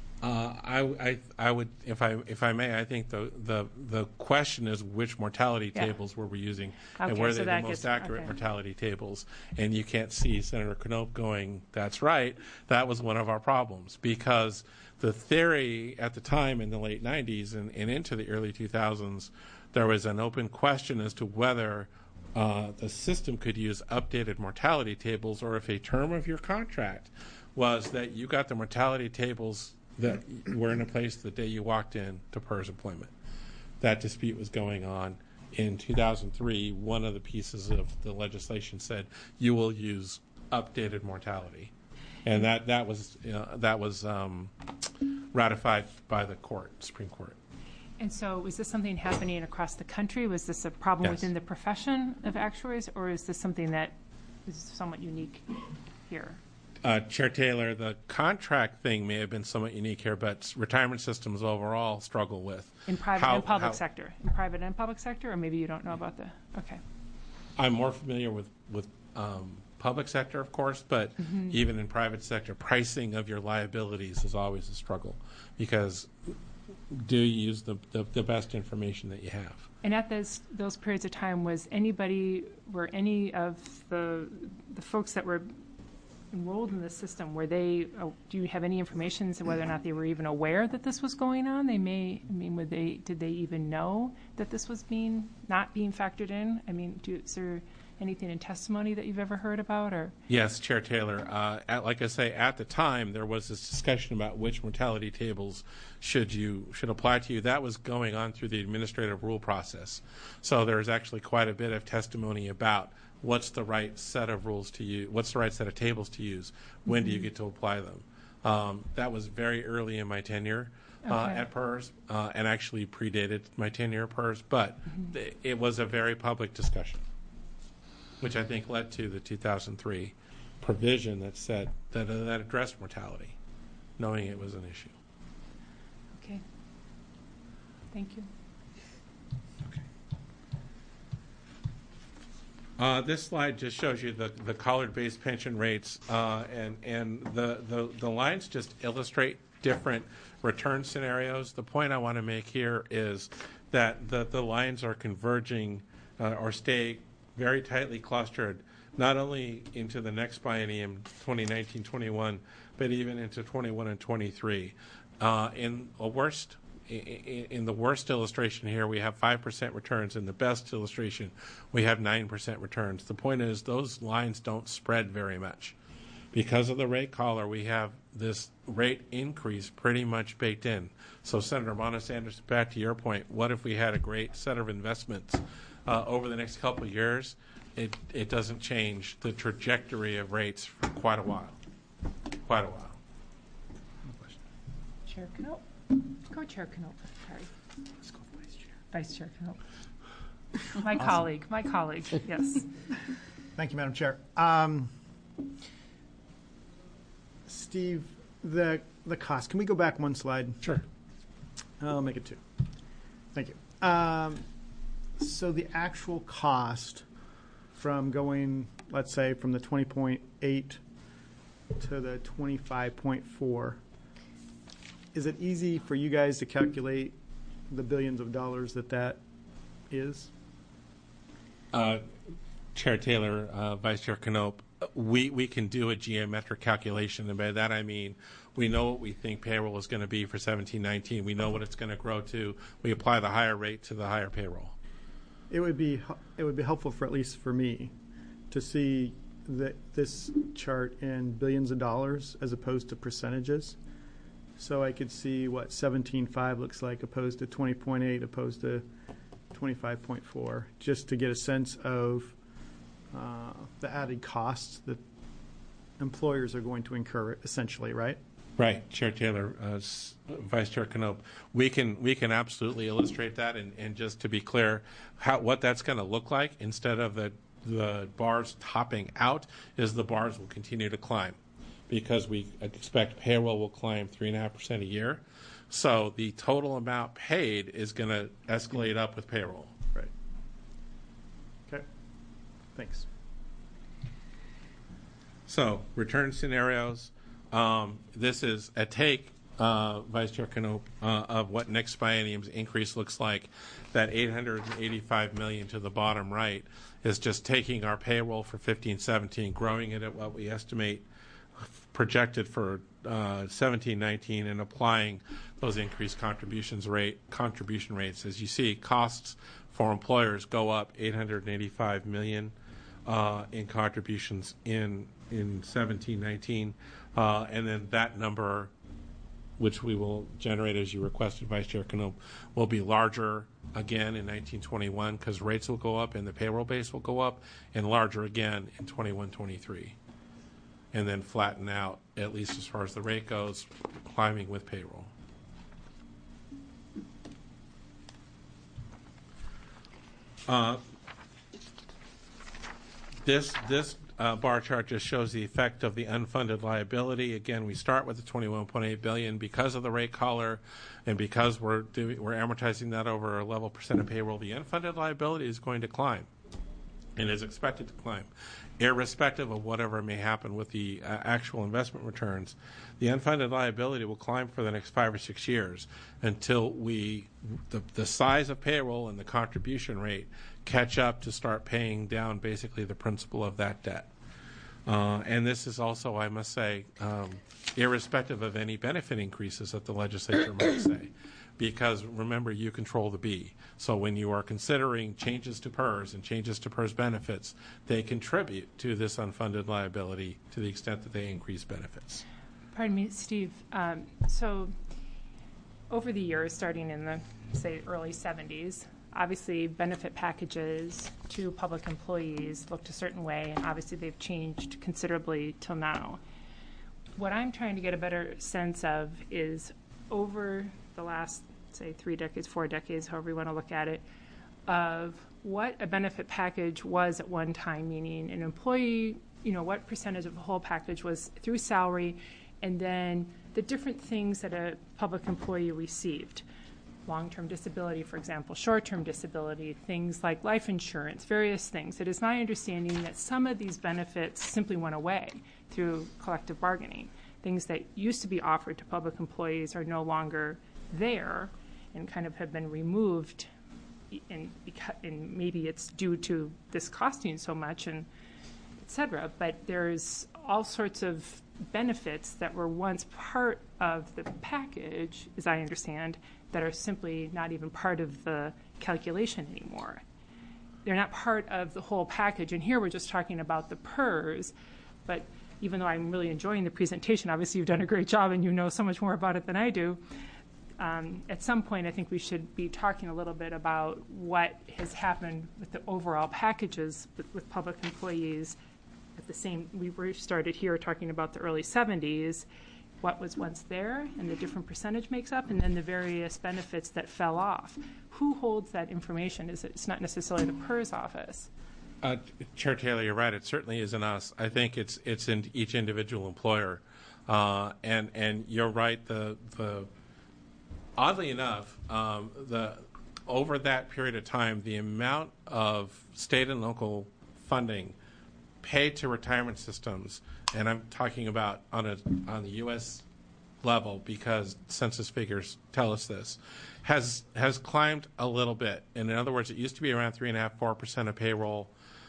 I would, if I may, I think the question is which mortality tables were we using, and were they the most accurate mortality tables? And you can't see Senator Knoop going, that's right. That was one of our problems, because the theory at the time in the late 90s and into the early 2000s, there was an open question as to whether the system could use updated mortality tables, or if a term of your contract was that you got the mortality tables that were in place the day you walked in to PERS employment. That dispute was going on. In 2003, one of the pieces of the legislation said you will use updated mortality, and that was ratified by the Supreme Court. And so was this something happening across the country? Was this a problem within the profession of actuaries, or is this something that is somewhat unique here? Chair Taylor, the contract thing may have been somewhat unique here, but retirement systems overall struggle with. In private and public sector? In private and public sector, or maybe you don't know about the, okay. I'm more familiar with public sector, of course, but even in private sector, pricing of your liabilities is always a struggle, because do use the best information that you have. And at those periods of time, were any of the folks that were enrolled in the system, do you have any information as to whether or not they were even aware that this was going on? Did they even know that this was not being factored in? I mean, is there anything in testimony that you've ever heard about? Or Yes, Chair Taylor. Like I say, at the time, there was this discussion about which mortality tables should apply to you. That was going on through the administrative rule process. So there's actually quite a bit of testimony about what's the right set of rules to use, what's the right set of tables to use, when do you get to apply them. That was very early in my tenure at PERS, and actually predated my tenure at PERS, but it was a very public discussion, which I think led to the 2003 provision that addressed mortality, knowing it was an issue. okay, thank you. This slide just shows you the colored-based pension rates, and the lines just illustrate different return scenarios. The point I want to make here is that the lines are converging or stay very tightly clustered, not only into the next biennium, 2019-21, but even into 21 and 23. In the worst illustration here, we have 5% returns. In the best illustration, we have 9% returns. The point is those lines don't spread very much. Because of the rate collar, we have this rate increase pretty much baked in. So, Senator Monos-Anderson, back to your point, what if we had a great set of investments over the next couple of years? It doesn't change the trajectory of rates for quite a while. Quite a while. Chair Knoop. Co-Chair Knoop. Sorry. Let's go Vice Chair. Vice Chair Knoop. My colleague, yes. Thank you, Madam Chair. Steve, the cost. Can we go back one slide? Sure. I'll make it 2. Thank you. So the actual cost from going, let's say, from the 20.8 to the 25.4, is it easy for you guys to calculate the billions of dollars that is? Chair Taylor, Vice Chair Knoop, we can do a geometric calculation, and by that I mean we know what we think payroll is going to be for 17-19. We know what it's going to grow to. We apply the higher rate to the higher payroll. It would be helpful for at least for me to see this chart in billions of dollars as opposed to percentages. So I could see what 17.5 looks like opposed to 20.8 opposed to 25.4, just to get a sense of the added costs that employers are going to incur, essentially, right? Right, Chair Taylor, Vice Chair Knoop. We can absolutely illustrate that, and just to be clear, what that's going to look like instead of the bars topping out is the bars will continue to climb, because we expect payroll will climb 3.5% a year. So the total amount paid is going to escalate up with payroll. Right. Okay. Thanks. So return scenarios. This is a take, Vice Chair Knoop, of what next biennium's increase looks like. That $885 million to the bottom right is just taking our payroll for 15-17, growing it at what we estimate projected for 17-19, and applying those increased contribution rates. As you see, costs for employers go up $885 million in contributions in 17-19, and then that number, which we will generate as you requested, Vice Chair Knoop, will be larger again in 1921 because rates will go up and the payroll base will go up, and larger again in 21-23. And then flatten out, at least as far as the rate goes, climbing with payroll. This bar chart just shows the effect of the unfunded liability. Again, we start with the $21.8 billion because of the rate collar, and because we're amortizing that over a level percent of payroll. The unfunded liability is going to climb and is expected to climb, irrespective of whatever may happen with the actual investment returns, the unfunded liability will climb for the next 5 or 6 years until the size of payroll and the contribution rate catch up to start paying down basically the principal of that debt. And this is also, I must say, irrespective of any benefit increases that the legislature might say. Because remember, you control the B. So when you are considering changes to PERS and changes to PERS benefits, they contribute to this unfunded liability to the extent that they increase benefits. Pardon me, Steve. So over the years, starting in the, say, early 70s, obviously benefit packages to public employees looked a certain way, and obviously they've changed considerably till now. What I'm trying to get a better sense of is over the last, say, 3 decades, 4 decades, however you want to look at it, of what a benefit package was at one time, meaning an employee, what percentage of the whole package was through salary, and then the different things that a public employee received. Long-term disability, for example, short-term disability, things like life insurance, various things. It is my understanding that some of these benefits simply went away through collective bargaining. Things that used to be offered to public employees are no longer there and kind of have been removed, and maybe it's due to this costing so much, and et cetera. But there's all sorts of benefits that were once part of the package, as I understand, that are simply not even part of the calculation anymore. They're not part of the whole package. And here we're just talking about the PERS, but even though I'm really enjoying the presentation, obviously you've done a great job and you know so much more about it than I do. At some point, I think we should be talking a little bit about what has happened with the overall packages with public employees. We started here talking about the early 70s, what was once there and the different percentage makes up, and then the various benefits that fell off. Who holds that information? It's not necessarily the PERS office. Chair Taylor, you're right. It certainly isn't us. I think it's in each individual employer, and you're right. Oddly enough, over that period of time, the amount of state and local funding paid to retirement systems, and I'm talking about on the U.S. level because census figures tell us this, has climbed a little bit. And in other words, it used to be around 3.5–4% of payroll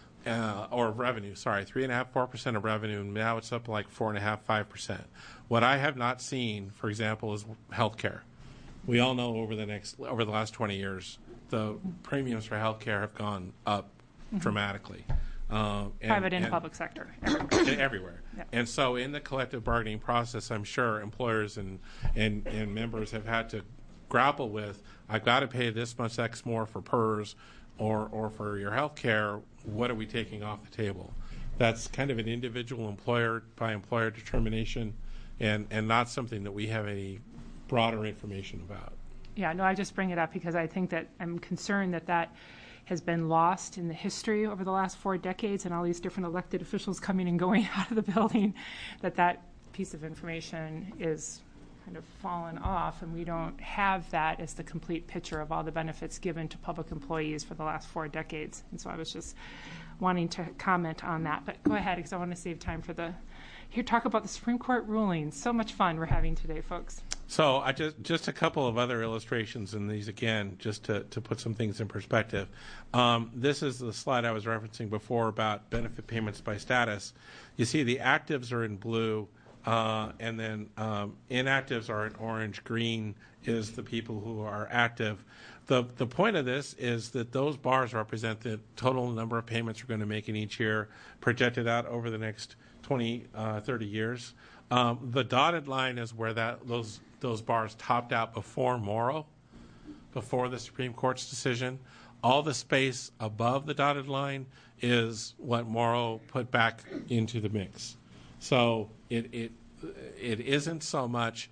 or revenue. 3.5–4% of revenue, and now it's up like 4.5–5%. What I have not seen, for example, is healthcare. We all know over the last 20 years, the premiums for healthcare have gone up dramatically. Private and public sector. Everywhere. Yep. And so in the collective bargaining process, I'm sure employers and members have had to grapple with, I've got to pay this much X more for PERS or for your health care. What are we taking off the table? That's kind of an individual employer by employer determination and not something that we have any broader information about. Yeah, no, I just bring it up because I think that I'm concerned that has been lost in the history over the last 4 decades, and all these different elected officials coming and going out of the building, that piece of information is kind of fallen off, and we don't have that as the complete picture of all the benefits given to public employees for the last 4 decades. And so I was just wanting to comment on that. But go ahead, because I want to save time for talk about the Supreme Court rulings. So much fun we're having today, folks. So just a couple of other illustrations, and these again, just to put some things in perspective. This is the slide I was referencing before about benefit payments by status. You see the actives are in blue, and then inactives are in orange. Green is the people who are active. The point of this is that those bars represent the total number of payments we're going to make in each year, projected out over the next 20, 30 years. The dotted line is where those bars topped out before Morrow, before the Supreme Court's decision. All the space above the dotted line is what Morrow put back into the mix. So it isn't so much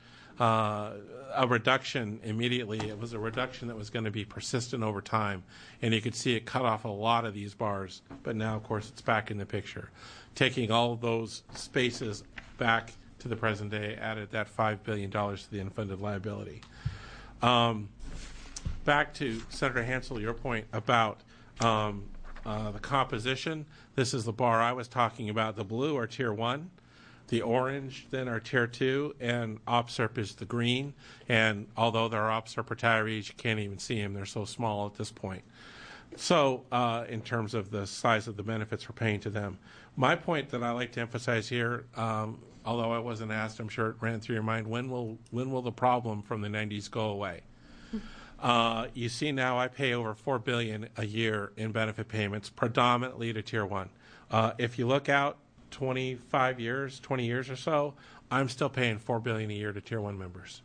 a reduction immediately. It was a reduction that was going to be persistent over time, and you could see it cut off a lot of these bars. But now, of course, it's back in the picture. Taking all of those spaces back to the present day added that $5 billion to the unfunded liability. Back to Senator Hansel, your point about the composition, this is the bar I was talking about. The blue are Tier 1. The orange then are Tier 2, and OPSRP is the green. And although there are OPSRP retirees, you can't even see them. They're so small at this point. So in terms of the size of the benefits we're paying to them. My point that I like to emphasize here, although I wasn't asked, I'm sure it ran through your mind, when will the problem from the 90s go away? You see now I pay over $4 billion a year in benefit payments, predominantly to Tier 1. If you look out 25 years, 20 years or so, I'm still paying $4 billion a year to Tier 1 members.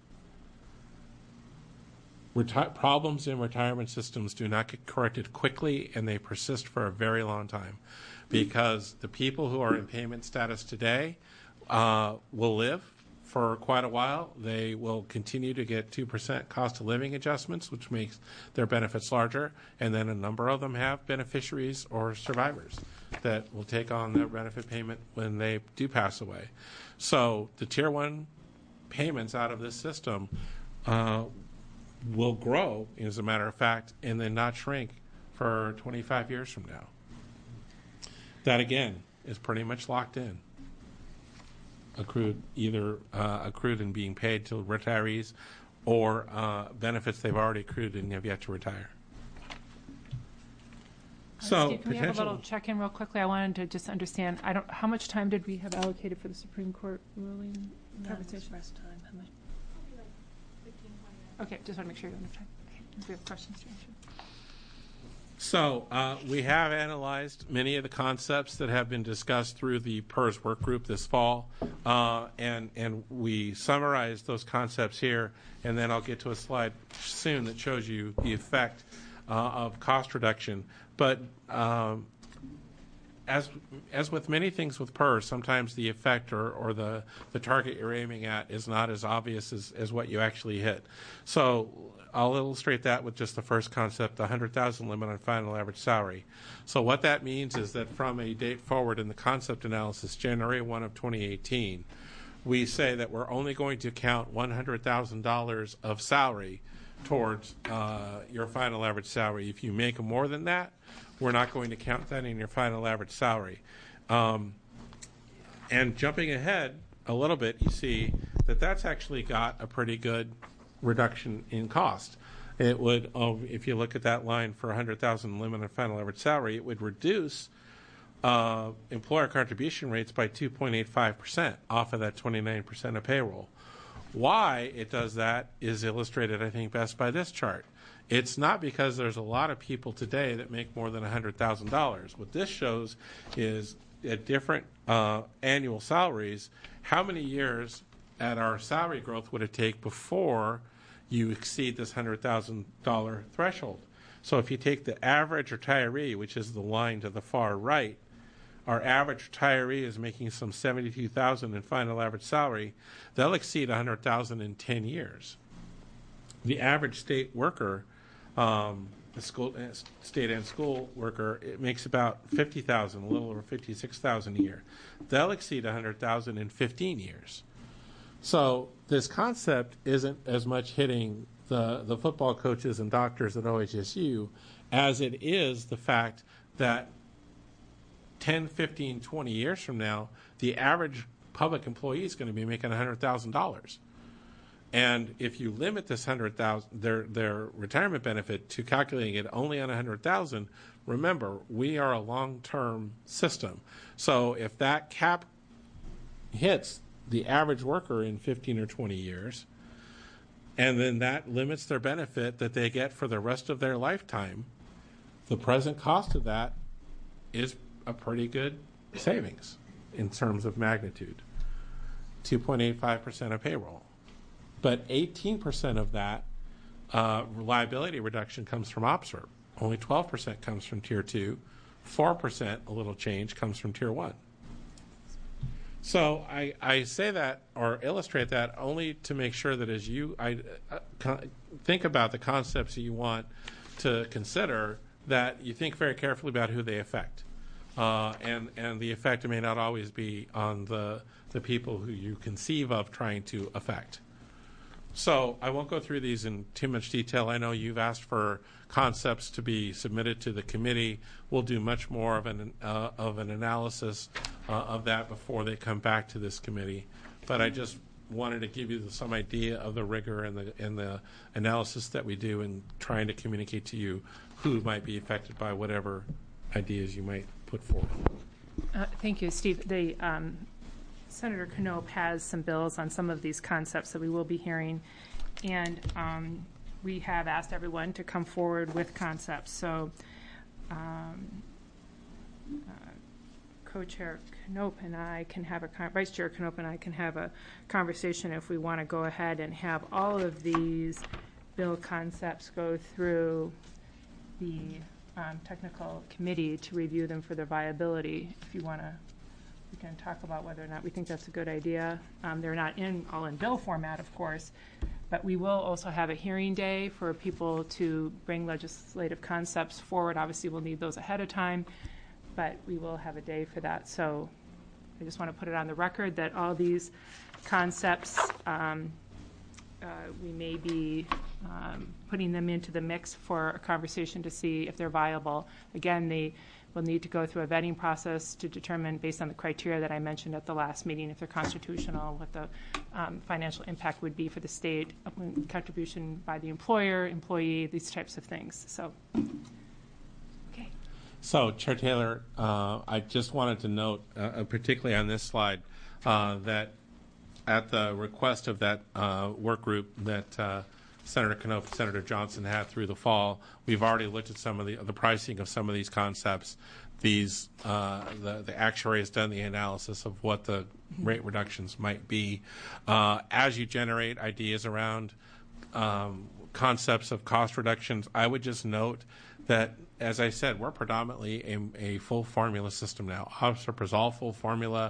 Problems in retirement systems do not get corrected quickly, and they persist for a very long time, because the people who are in payment status today will live for quite a while. They will continue to get 2% cost of living adjustments, which makes their benefits larger, and then a number of them have beneficiaries or survivors that will take on their benefit payment when they do pass away. So the Tier 1 payments out of this system will grow, as a matter of fact, and then not shrink for 25 years from now. That, again, is pretty much locked in. Accrued and being paid to retirees, or benefits they've already accrued and have yet to retire. So, Steve, can we have a little check-in real quickly? I wanted to just understand. How much time did we have allocated for the Supreme Court ruling conversation? Time. How much? Okay, just want to make sure you have enough time. Okay. If we have questions to answer. So we have analyzed many of the concepts that have been discussed through the PERS work group this fall, and we summarized those concepts here, and then I'll get to a slide soon that shows you the effect of cost reduction. But as with many things with PERS, sometimes the effect or the target you're aiming at is not as obvious as what you actually hit. So I'll illustrate that with just the first concept, the $100,000 limit on final average salary. So what that means is that from a date forward in the concept analysis, January 1 of 2018, we say that we're only going to count $100,000 of salary towards your final average salary. If you make more than that, we're not going to count that in your final average salary. And jumping ahead a little bit, you see that that's actually got a pretty good reduction in cost. It would, if you look at that line for $100,000 limit on final average salary, it would reduce employer contribution rates by 2.85% off of that 29% of payroll. Why it does that is illustrated, I think, best by this chart. It's not because there's a lot of people today that make more than $100,000. What this shows is at different annual salaries, how many years at our salary growth would it take before you exceed this $100,000 threshold. So if you take the average retiree, which is the line to the far right, our average retiree is making some $72,000 in final average salary. They'll exceed $100,000 in 10 years. The average state worker, state and school worker, it makes about $50,000, a little over $56,000 a year. They'll exceed $100,000 in 15 years. So this concept isn't as much hitting the football coaches and doctors at OHSU as it is the fact that 10, 15, 20 years from now, the average public employee is going to be making $100,000. And if you limit this $100,000, their retirement benefit to calculating it only on $100,000, remember, we are a long-term system. So if that cap hits the average worker in 15 or 20 years, and then that limits their benefit that they get for the rest of their lifetime, the present cost of that is a pretty good savings in terms of magnitude, 2.85% of payroll. But 18% of that liability reduction comes from OPSRP. Only 12% comes from Tier 2. 4%, a little change, comes from Tier 1. So I say that or illustrate that only to make sure that as you think about the concepts that you want to consider, that you think very carefully about who they affect. And the effect may not always be on the people who you conceive of trying to affect. So I won't go through these in too much detail. I know you've asked for concepts to be submitted to the committee. We'll do much more of an analysis of that before they come back to this committee. But I just wanted to give you some idea of the rigor and the analysis that we do in trying to communicate to you who might be affected by whatever ideas you might put forward. Thank you, Steve. Senator Knopp has some bills on some of these concepts that we will be hearing, and we have asked everyone to come forward with concepts. So Co-Chair Knopp and I can have Vice Chair Knopp and I can have a conversation if we want to go ahead and have all of these bill concepts go through the technical committee to review them for their viability. If you want to, we can talk about whether or not we think that's a good idea. They're not all in bill format, of course, but we will also have a hearing day for people to bring legislative concepts forward. Obviously, we'll need those ahead of time, but we will have a day for that. So I just want to put it on the record that all these concepts, we may be putting them into the mix for a conversation to see if they're viable. Again, they will need to go through a vetting process to determine, based on the criteria that I mentioned at the last meeting, if they're constitutional, what the financial impact would be for the state, contribution by the employer, employee, these types of things. So, okay. So, Chair Taylor, I just wanted to note, particularly on this slide, that at the request of that work group that Senator Knopp and Senator Johnson had through the fall, we've already looked at some of the pricing of some of these concepts. The actuary has done the analysis of what the rate reductions might be. As you generate ideas around concepts of cost reductions, I would just note that, as I said, we're predominantly a full formula system now. OPSRP is all full formula.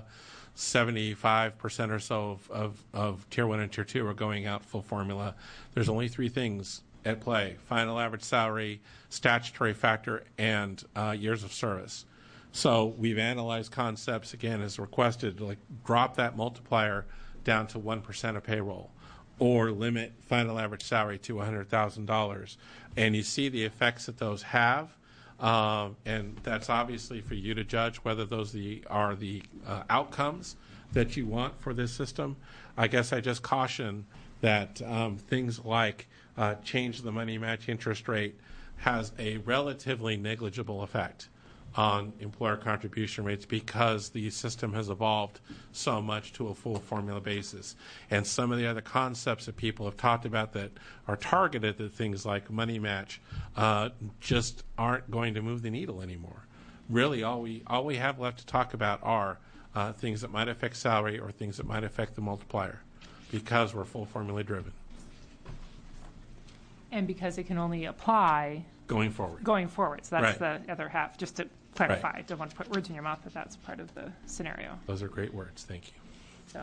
75% or so of Tier 1 and Tier 2 are going out full formula. There's only three things at play: final average salary, statutory factor, and years of service. So we've analyzed concepts, again, as requested, like drop that multiplier down to 1% of payroll, or limit final average salary to $100,000. And you see the effects that those have. And that's obviously for you to judge whether those are the outcomes that you want for this system. I guess I just caution that things like change the money match interest rate has a relatively negligible effect on employer contribution rates because the system has evolved so much to a full formula basis. And some of the other concepts that people have talked about that are targeted at things like money match just aren't going to move the needle anymore. Really, all we have left to talk about are things that might affect salary or things that might affect the multiplier, because we're full formula driven. And because it can only apply going forward. So that's Right. the other half. Just to clarify, Right. I don't want to put words in your mouth, but that's part of the scenario. Those are great words. Thank you. So,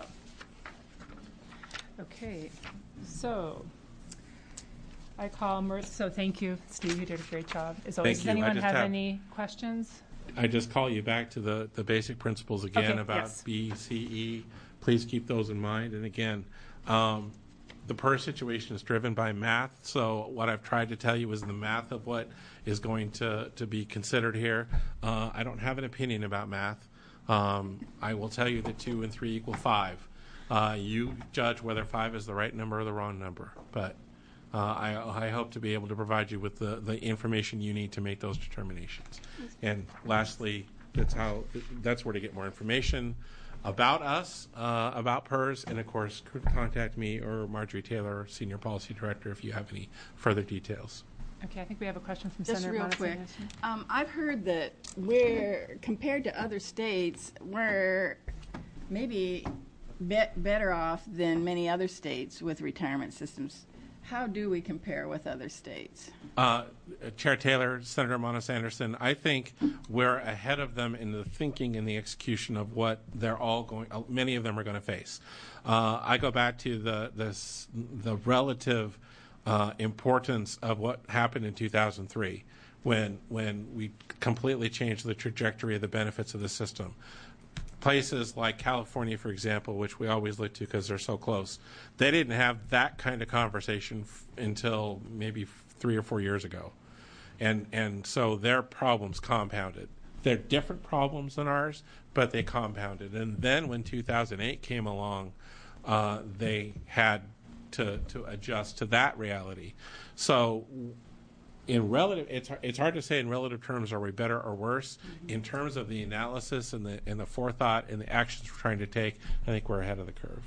okay. So I call so thank you, Steve. You did a great job. As always, Thank does you. anyone have any questions? I just call you back to the basic principles again Okay, about yes. B, C, E. Please keep those in mind. And again, the PERS situation is driven by math. So what I've tried to tell you is the math of what is going to be considered here. I don't have an opinion about math. I will tell you that 2 and 3 equal 5. You judge whether 5 is the right number or the wrong number. But I hope to be able to provide you with the information you need to make those determinations. And lastly, that's where to get more information about us, about PERS, and of course, contact me or Marjorie Taylor, Senior Policy Director, if you have any further details. Okay, I think we have a question from Just Senator real quick, Monahan. I've heard that we're, compared to other states, we're maybe better off than many other states with retirement systems. How do we compare with other states? Chair Taylor, Senator Monahan-Anderson, I think we're ahead of them in the thinking and the execution of what they're all going. Many of them are going to face. I go back to the relative importance of what happened in 2003, when we completely changed the trajectory of the benefits of the system. places like California, for example, which we always look to because they're so close, they didn't have that kind of conversation until maybe 3 or 4 years ago. And so their problems compounded. They're different problems than ours, but they compounded. And then when 2008 came along, they had to adjust to that reality. So in relative, it's hard to say in relative terms, are we better or worse? In terms of the analysis and the forethought and the actions we're trying to take, I think we're ahead of the curve.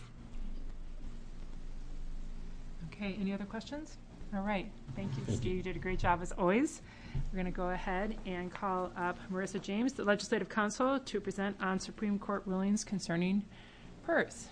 Okay, any other questions? All right, thank you, Steve. You did a great job as always. We're going to go ahead and call up Marissa James, the Legislative Counsel, to present on Supreme Court rulings concerning PERS.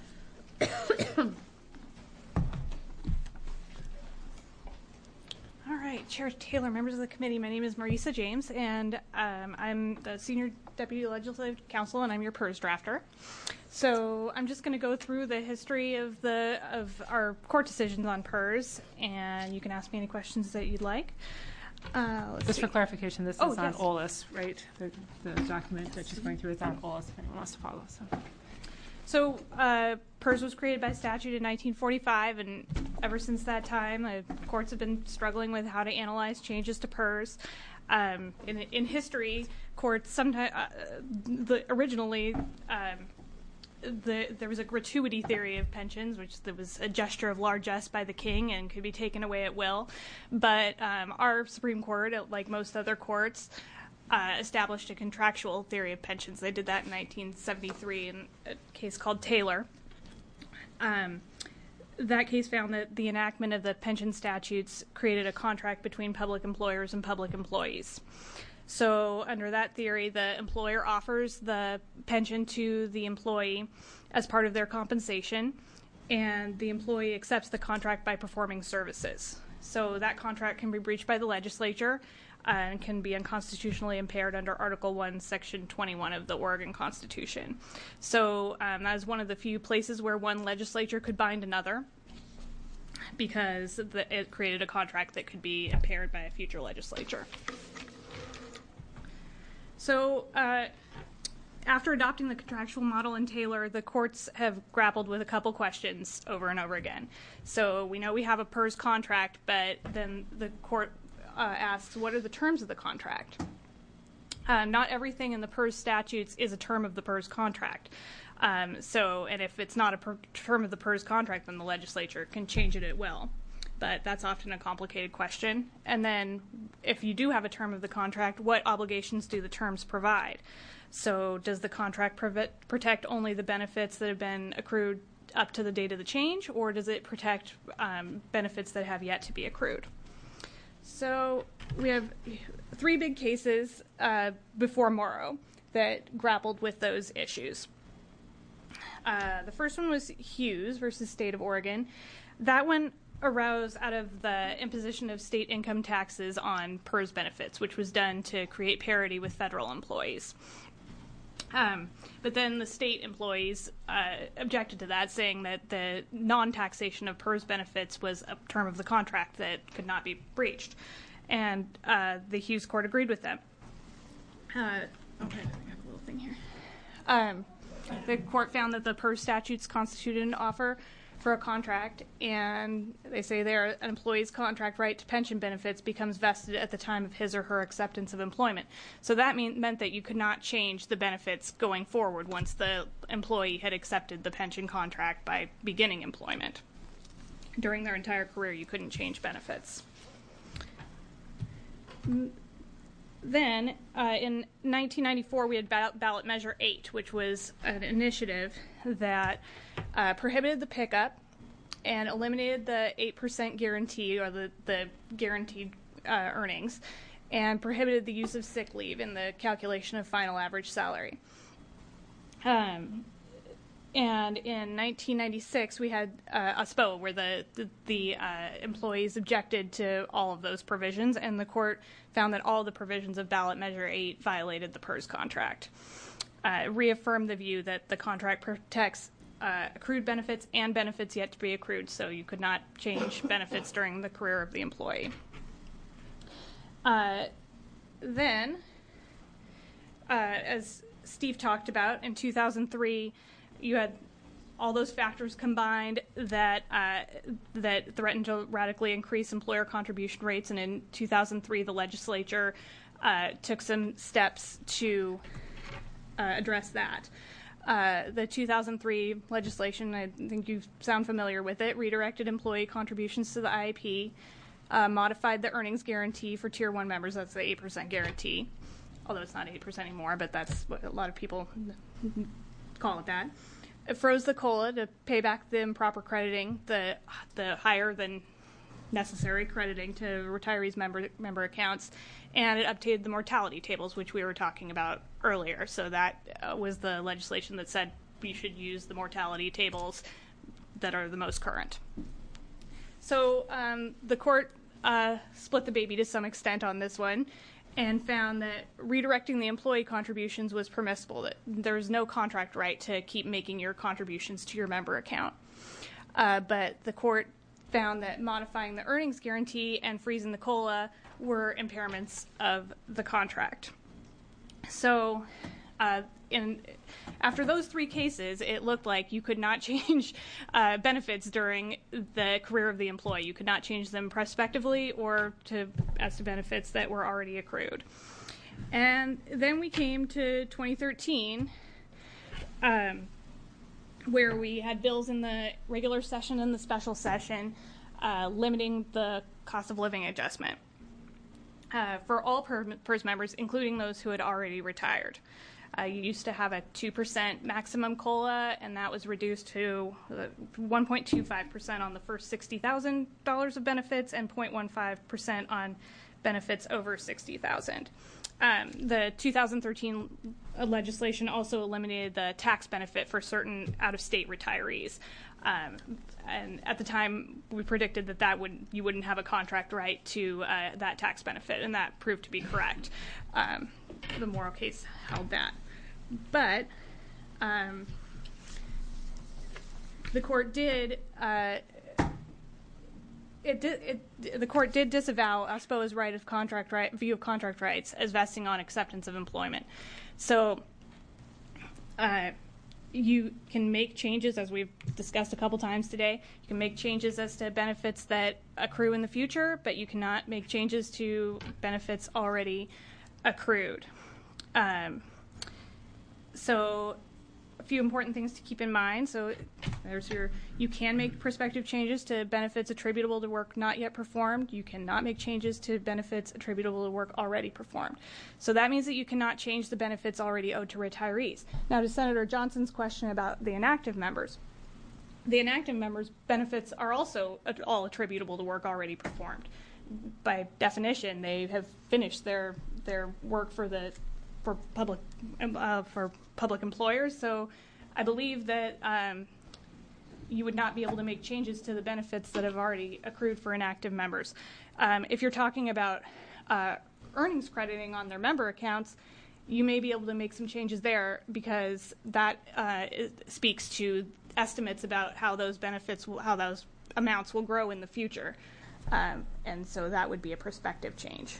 All right, Chair Taylor, members of the committee, my name is Marissa James, and I'm the Senior Deputy Legislative Counsel, and I'm your PERS drafter. So I'm just going to go through the history of our court decisions on PERS, and you can ask me any questions that you'd like. Just for clarification, this is on yes. OLS, right? The document that she's going through is on OLS if anyone wants to follow. So PERS was created by statute in 1945, and ever since that time, courts have been struggling with how to analyze changes to PERS. In history, courts sometimes originally there was a gratuity theory of pensions, which there was a gesture of largesse by the king and could be taken away at will. But our Supreme Court, like most other courts, established a contractual theory of pensions. They did that in 1973 in a case called Taylor. That case found that the enactment of the pension statutes created a contract between public employers and public employees. So under that theory, the employer offers the pension to the employee as part of their compensation, and the employee accepts the contract by performing services. So that contract can be breached by the legislature and can be unconstitutionally impaired under Article 1, Section 21 of the Oregon Constitution. So that is one of the few places where one legislature could bind another, because it created a contract that could be impaired by a future legislature. So after adopting the contractual model in Taylor, the courts have grappled with a couple questions over and over again. So we know we have a PERS contract, but then the court asks, what are the terms of the contract? Not everything in the PERS statutes is a term of the PERS contract. And if it's not a term of the PERS contract, then the legislature can change it at will. But that's often a complicated question. And then if you do have a term of the contract, what obligations do the terms provide? So does the contract protect only the benefits that have been accrued up to the date of the change, or does it protect benefits that have yet to be accrued? So we have 3 big cases before Morrow that grappled with those issues. The first one was Hughes versus State of Oregon. That one arose out of the imposition of state income taxes on PERS benefits, which was done to create parity with federal employees. But then the state employees objected to that, saying that the non-taxation of PERS benefits was a term of the contract that could not be breached. And the Hughes court agreed with them. I got a little thing here. The court found that the PERS statutes constituted an offer for a contract, and they say an employee's contract right to pension benefits becomes vested at the time of his or her acceptance of employment. So that meant that you could not change the benefits going forward once the employee had accepted the pension contract by beginning employment. During their entire career, you couldn't change benefits. Then, in 1994, we had ballot measure 8, which was an initiative that prohibited the pickup and eliminated the 8% guarantee, or the guaranteed earnings, and prohibited the use of sick leave in the calculation of final average salary. And in 1996, we had a SPO where the employees objected to all of those provisions, and the court found that all the provisions of ballot measure 8 violated the PERS contract. Reaffirmed the view that the contract protects accrued benefits and benefits yet to be accrued, so you could not change benefits during the career of the employee. Then, as Steve talked about, in 2003, you had all those factors combined that threatened to radically increase employer contribution rates, and in 2003, the legislature took some steps to address that. The 2003 legislation, I think you sound familiar with it, redirected employee contributions to the IAP, modified the earnings guarantee for Tier 1 members. That's the 8% guarantee, although it's not 8% anymore, but that's what a lot of people call it that. It froze the COLA to pay back the improper crediting, the higher than necessary crediting to retirees' member accounts, and it updated the mortality tables, which we were talking about earlier. So that was the legislation that said we should use the mortality tables that are the most current. So the court split the baby to some extent on this one and found that redirecting the employee contributions was permissible, that there was no contract right to keep making your contributions to your member account. But the court found that modifying the earnings guarantee and freezing the COLA were impairments of the contract. So after those three cases, it looked like you could not change benefits during the career of the employee. You could not change them prospectively or as to benefits that were already accrued. And then we came to 2013, where we had bills in the regular session and the special session limiting the cost of living adjustment for all PERS members, including those who had already retired. You used to have a 2% maximum COLA, and that was reduced to 1.25% on the first $60,000 of benefits and 0.15% on benefits over $60,000. The 2013 legislation also eliminated the tax benefit for certain out-of-state retirees. And at the time, we predicted that you wouldn't have a contract right to that tax benefit, and that proved to be correct. The Morrow case held that. But the court did the court did disavow OSPO's view of contract rights as vesting on acceptance of employment. So you can make changes, as we've discussed a couple times today. You can make changes as to benefits that accrue in the future, but you cannot make changes to benefits already accrued. So a few important things to keep in mind. So you can make prospective changes to benefits attributable to work not yet performed. You cannot make changes to benefits attributable to work already performed. So that means that you cannot change the benefits already owed to retirees. Now, to Senator Johnson's question about the inactive members, the inactive members' benefits are also all attributable to work already performed. By definition, they have finished their work for public employers. So I believe that you would not be able to make changes to the benefits that have already accrued for inactive members. If you're talking about earnings crediting on their member accounts, you may be able to make some changes there, because that speaks to estimates about how those amounts will grow in the future. And so that would be a prospective change.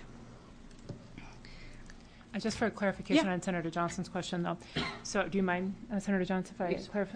Just for clarification on Senator Johnson's question, though. So do you mind, Senator Johnson, if I clarify?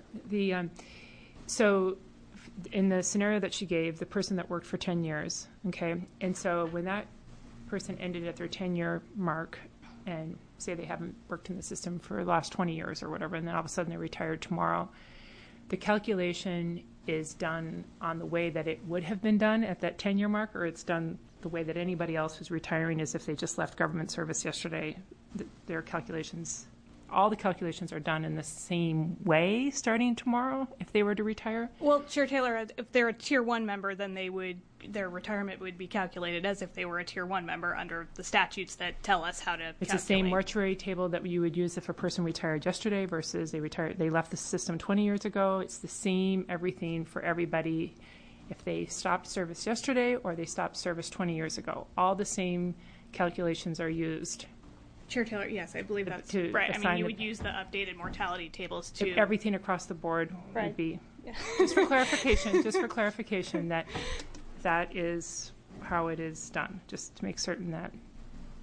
So in the scenario that she gave, the person that worked for 10 years, okay, and so when that person ended at their 10-year mark, and say they haven't worked in the system for the last 20 years or whatever, and then all of a sudden they retired tomorrow, the calculation is done on the way that it would have been done at that 10-year mark, or it's done the way that anybody else who's retiring is if they just left government service yesterday. Their calculations, all the calculations are done in the same way starting tomorrow if they were to retire? Well, Chair Taylor, if they're a Tier 1 member, then their retirement would be calculated as if they were a Tier 1 member under the statutes that tell us how to calculate. It's the same mortuary table that you would use if a person retired yesterday versus they left the system 20 years ago. It's the same everything for everybody if they stopped service yesterday or they stopped service 20 years ago. All the same calculations are used. Chair Taylor, yes, I believe that's right. I mean, you would use the updated mortality tables to... Everything across the board would be... Yeah. Just for clarification, that is how it is done, just to make certain that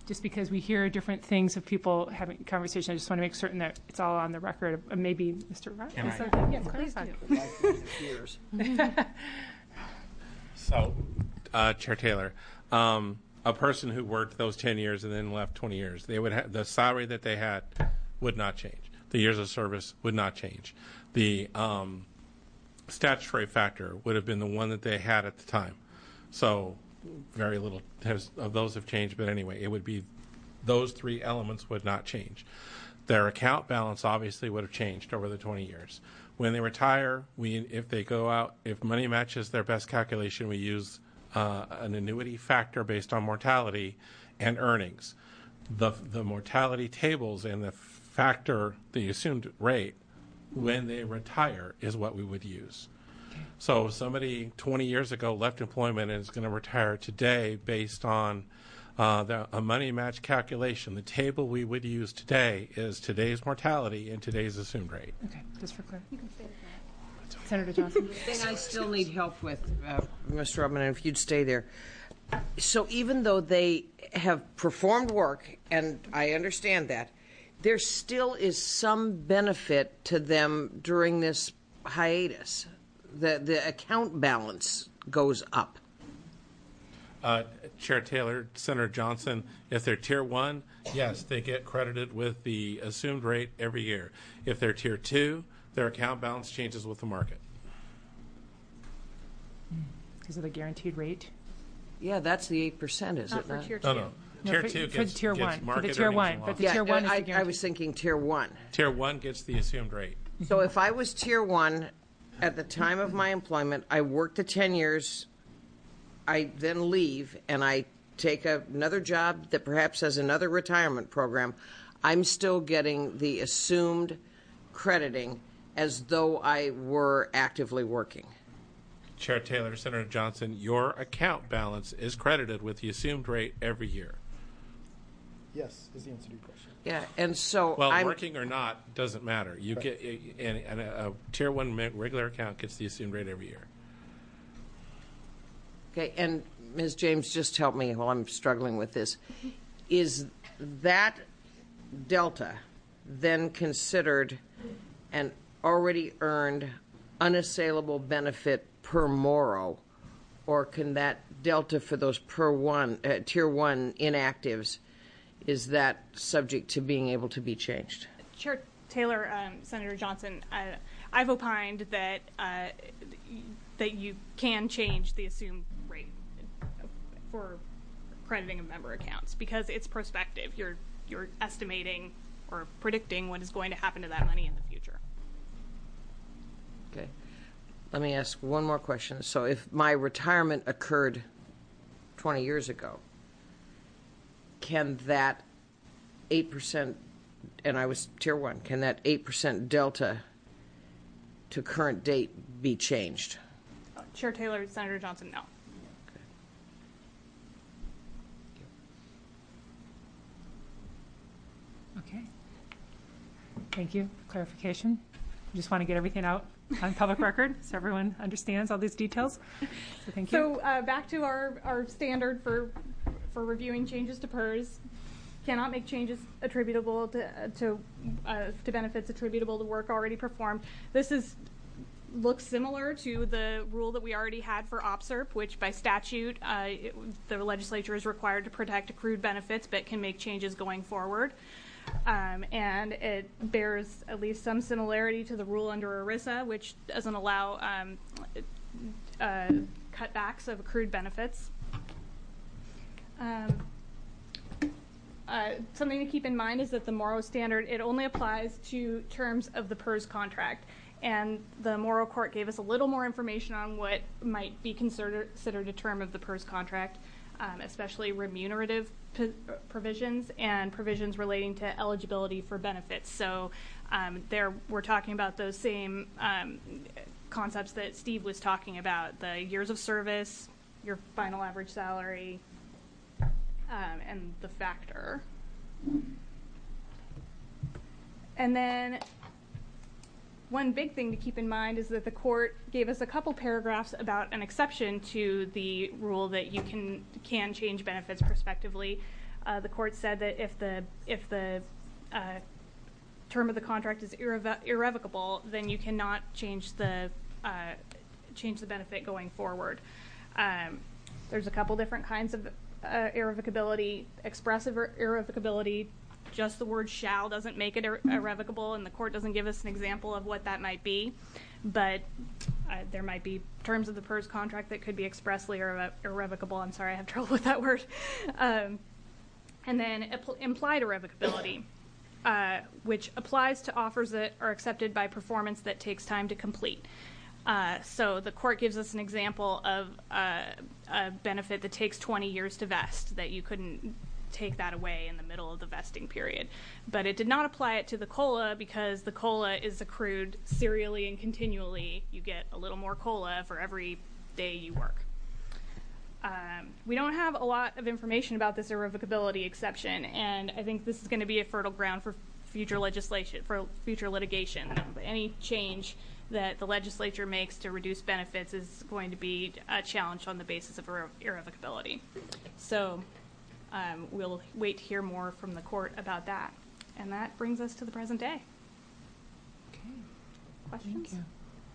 just because we hear different things of people having conversation, I just want to make certain that it's all on the record. Maybe Mr. Ryan? Can I? Is that- Yes, Please clarify. do. So, Chair Taylor, a person who worked those 10 years and then left 20 years, they would have the salary that they had would not change. The years of service would not change. The statutory factor would have been the one that they had at the time. So very little of those have changed, but anyway, it would be those three elements would not change. Their account balance obviously would have changed over the 20 years. When they retire, if they go out, if money matches their best calculation, we use an annuity factor based on mortality and earnings. The mortality tables and the factor, the assumed rate, when they retire is what we would use. So if somebody 20 years ago left employment and is going to retire today based on a money match calculation, the table we would use today is today's mortality and today's assumed rate. Okay, just for clarity. You can say it. Senator Johnson. The thing I still need help with, Mr. Rubin, and if you'd stay there. So even though they have performed work, and I understand that, there still is some benefit to them during this hiatus. The account balance goes up. Chair Taylor, Senator Johnson, if they're Tier 1, yes, they get credited with the assumed rate every year. If they're Tier 2, their account balance changes with the market. Because of the guaranteed rate? Yeah, that's the 8%, is Not it for not? tier 2. No. Tier 2 for gets, the tier gets 1. For market the tier earnings 1. and But the loss. tier 1 is the I guaranteed. was thinking Tier 1. Tier 1 gets the assumed rate. So if I was Tier 1 at the time of my employment, I worked the 10 years, I then leave, and I take another job that perhaps has another retirement program, I'm still getting the assumed crediting as though I were actively working. Chair Taylor, Senator Johnson, your account balance is credited with the assumed rate every year. Yes, is the answer to your question. Yeah, and so Well, I'm working or not doesn't matter. You get and a Tier 1 regular account gets the assumed rate every year. okay. And Ms. James, just help me while I'm struggling with this. Is that delta then considered an already earned unassailable benefit per Morrow, or can that delta for those Tier 1 inactives, is that subject to being able to be changed? Chair Taylor, Senator Johnson, I've opined that that you can change the assumed rate for crediting of member accounts because it's prospective. You're estimating or predicting what is going to happen to that money in the future. Okay. Let me ask one more question. So if my retirement occurred 20 years ago, can that 8%, and I was Tier 1, can that 8% delta to current date be changed? Chair Taylor, Senator Johnson, no. Okay. Thank you. Clarification. I just want to get everything out on public record so everyone understands all these details. So thank you. So back to our standard for reviewing changes to PERS. Cannot make changes attributable to benefits attributable to work already performed. This looks similar to the rule that we already had for OPSRP, which by statute the legislature is required to protect accrued benefits, but can make changes going forward. And it bears at least some similarity to the rule under ERISA, which doesn't allow cutbacks of accrued benefits. Something to keep in mind is that the Morrow standard, it only applies to terms of the PERS contract. And the Morrow court gave us a little more information on what might be considered a term of the PERS contract, especially remunerative provisions and provisions relating to eligibility for benefits. So there we're talking about those same concepts that Steve was talking about, the years of service, your final average salary, and the factor. And then one big thing to keep in mind is that the court gave us a couple paragraphs about an exception to the rule that you can change benefits prospectively. The court said that if the term of the contract is irrevocable, then you cannot change the benefit going forward. There's a couple different kinds of irrevocability. Expressive irrevocability, just the word shall doesn't make it irrevocable, and the court doesn't give us an example of what that might be. But there might be terms of the PERS contract that could be expressly irrevocable. I'm sorry, I have trouble with that word. And then implied irrevocability, which applies to offers that are accepted by performance that takes time to complete. So the court gives us an example of a benefit that takes 20 years to vest, that you couldn't take that away in the middle of the vesting period. But it did not apply it to the COLA because the COLA is accrued serially and continually. You get a little more COLA for every day you work. We don't have a lot of information about this irrevocability exception, and I think this is going to be a fertile ground for future legislation, for future litigation. Any change that the legislature makes to reduce benefits is going to be challenged on the basis of irrevocability. So we'll wait to hear more from the court about that. And that brings us to the present day. Okay. Questions? Thank you.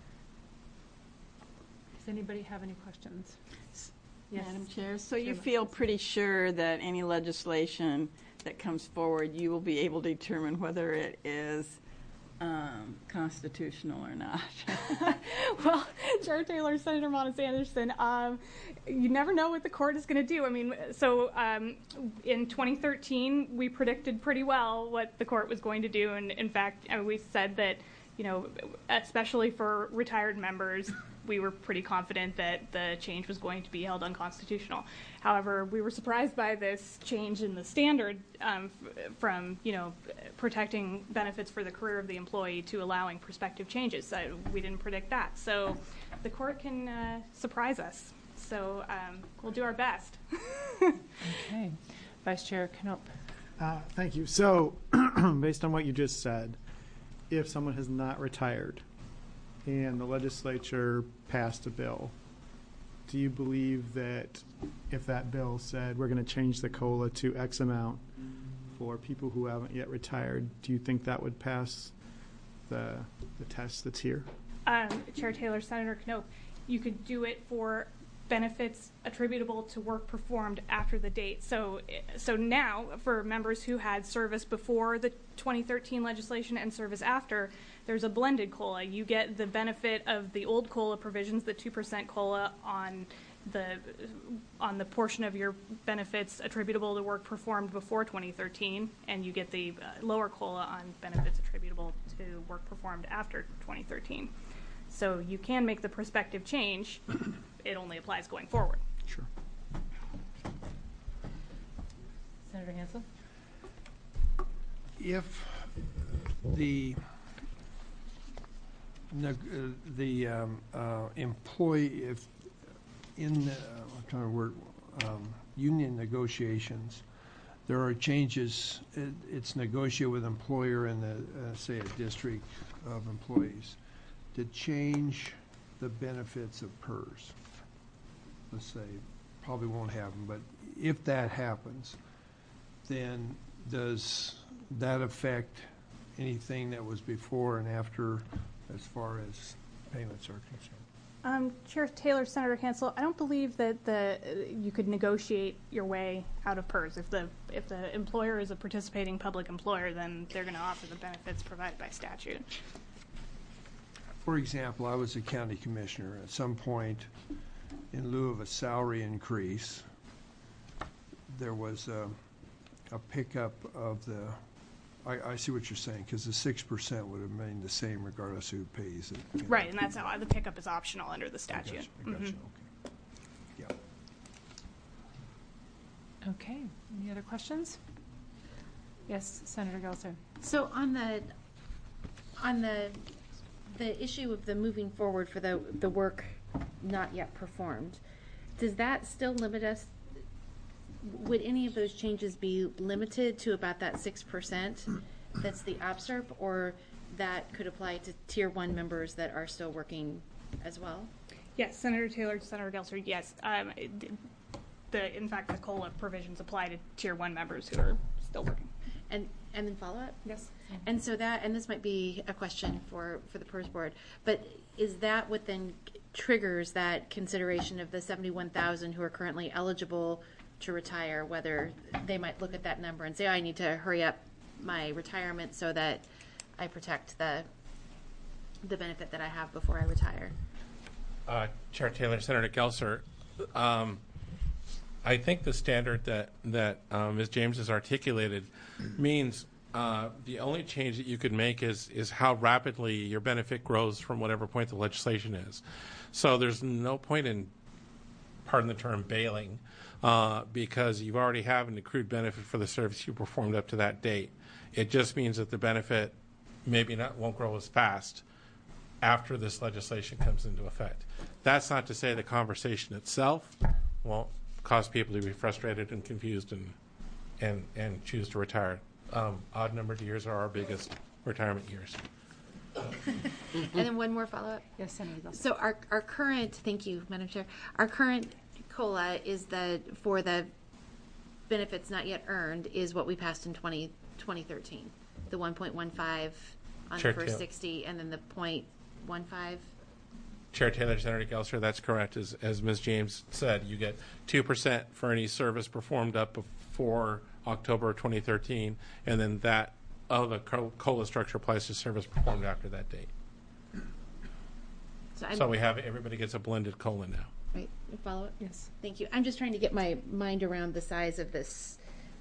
Does anybody have any questions? Yes. Madam Chair, so you feel pretty sure that any legislation that comes forward, you will be able to determine whether it is constitutional or not? Well, Chair Taylor, Senator Monis Anderson, you never know what the court is going to do. I mean, so in 2013, we predicted pretty well what the court was going to do. And in fact, we said that, you know, especially for retired members, we were pretty confident that the change was going to be held unconstitutional. However, we were surprised by this change in the standard from, you know, protecting benefits for the career of the employee to allowing prospective changes. We didn't predict that. So the court can surprise us. So we'll do our best. Okay. Vice Chair Knopp. Thank you. So based on what you just said, if someone has not retired and the legislature passed a bill, do you believe that if that bill said we're going to change the COLA to X amount for people who haven't yet retired, do you think that would pass the test that's here? Chair Taylor, Senator Knopp, you could do it for benefits attributable to work performed after the date. So now, for members who had service before the 2013 legislation and service after, there's a blended COLA. You get the benefit of the old COLA provisions, the 2% COLA on the portion of your benefits attributable to work performed before 2013, and you get the lower COLA on benefits attributable to work performed after 2013. So you can make the prospective change. It only applies going forward. Sure. Senator Hansel. If the employee, if in the union negotiations, there are changes, it's negotiated with employer and say a district of employees to change the benefits of PERS. Let's say, probably won't happen, but if that happens, then does that affect anything that was before and after as far as payments are concerned? Chair Taylor, Senator Hansel, I don't believe that you could negotiate your way out of PERS. If the employer is a participating public employer, then they're going to offer the benefits provided by statute. For example, I was a county commissioner. At some point, in lieu of a salary increase, there was a pickup of the, I see what you're saying, because the 6% would have remained the same regardless of who pays it. Right, and that's how the pickup is optional under the statute. I gotcha. Okay. Yeah. Okay. Any other questions? Yes, Senator Gelser. So on the issue of the moving forward for the work not yet performed, does that still limit us? Would any of those changes be limited to about that 6% that's the OPSRP, or that could apply to Tier 1 members that are still working as well? Yes, Senator Taylor, Senator Gelser, yes. in fact, the COLA provisions apply to Tier 1 members who are still working. And then follow up? Yes. And so that, and this might be a question for the PERS board, but is that what then triggers that consideration of the 71,000 who are currently eligible to retire, whether they might look at that number and say, oh, I need to hurry up my retirement so that I protect the benefit that I have before I retire? Chair Taylor, Senator Gelser, I think the standard that Ms. James has articulated means the only change that you could make is how rapidly your benefit grows from whatever point the legislation is. So there's no point in, pardon the term, bailing, because you already have an accrued benefit for the service you performed up to that date. It just means that the benefit won't grow as fast after this legislation comes into effect. That's not to say the conversation itself won't cause people to be frustrated and confused and choose to retire. Odd numbered years are our biggest retirement years. And then one more follow-up. Yes, Senator Gelser. So our current, thank you, Madam Chair, our current COLA is for the benefits not yet earned is what we passed in 2013, the 1.15 on Chair the first Taylor. 60, and then the 0.15. Chair Taylor, Senator Gelser, that's correct. As Ms. James said, you get 2% for any service performed up before October 2013, and then that the COLA structure applies to service performed after that date. So everybody gets a blended COLA now. Right, follow up? Yes. Thank you. I'm just trying to get my mind around the size of this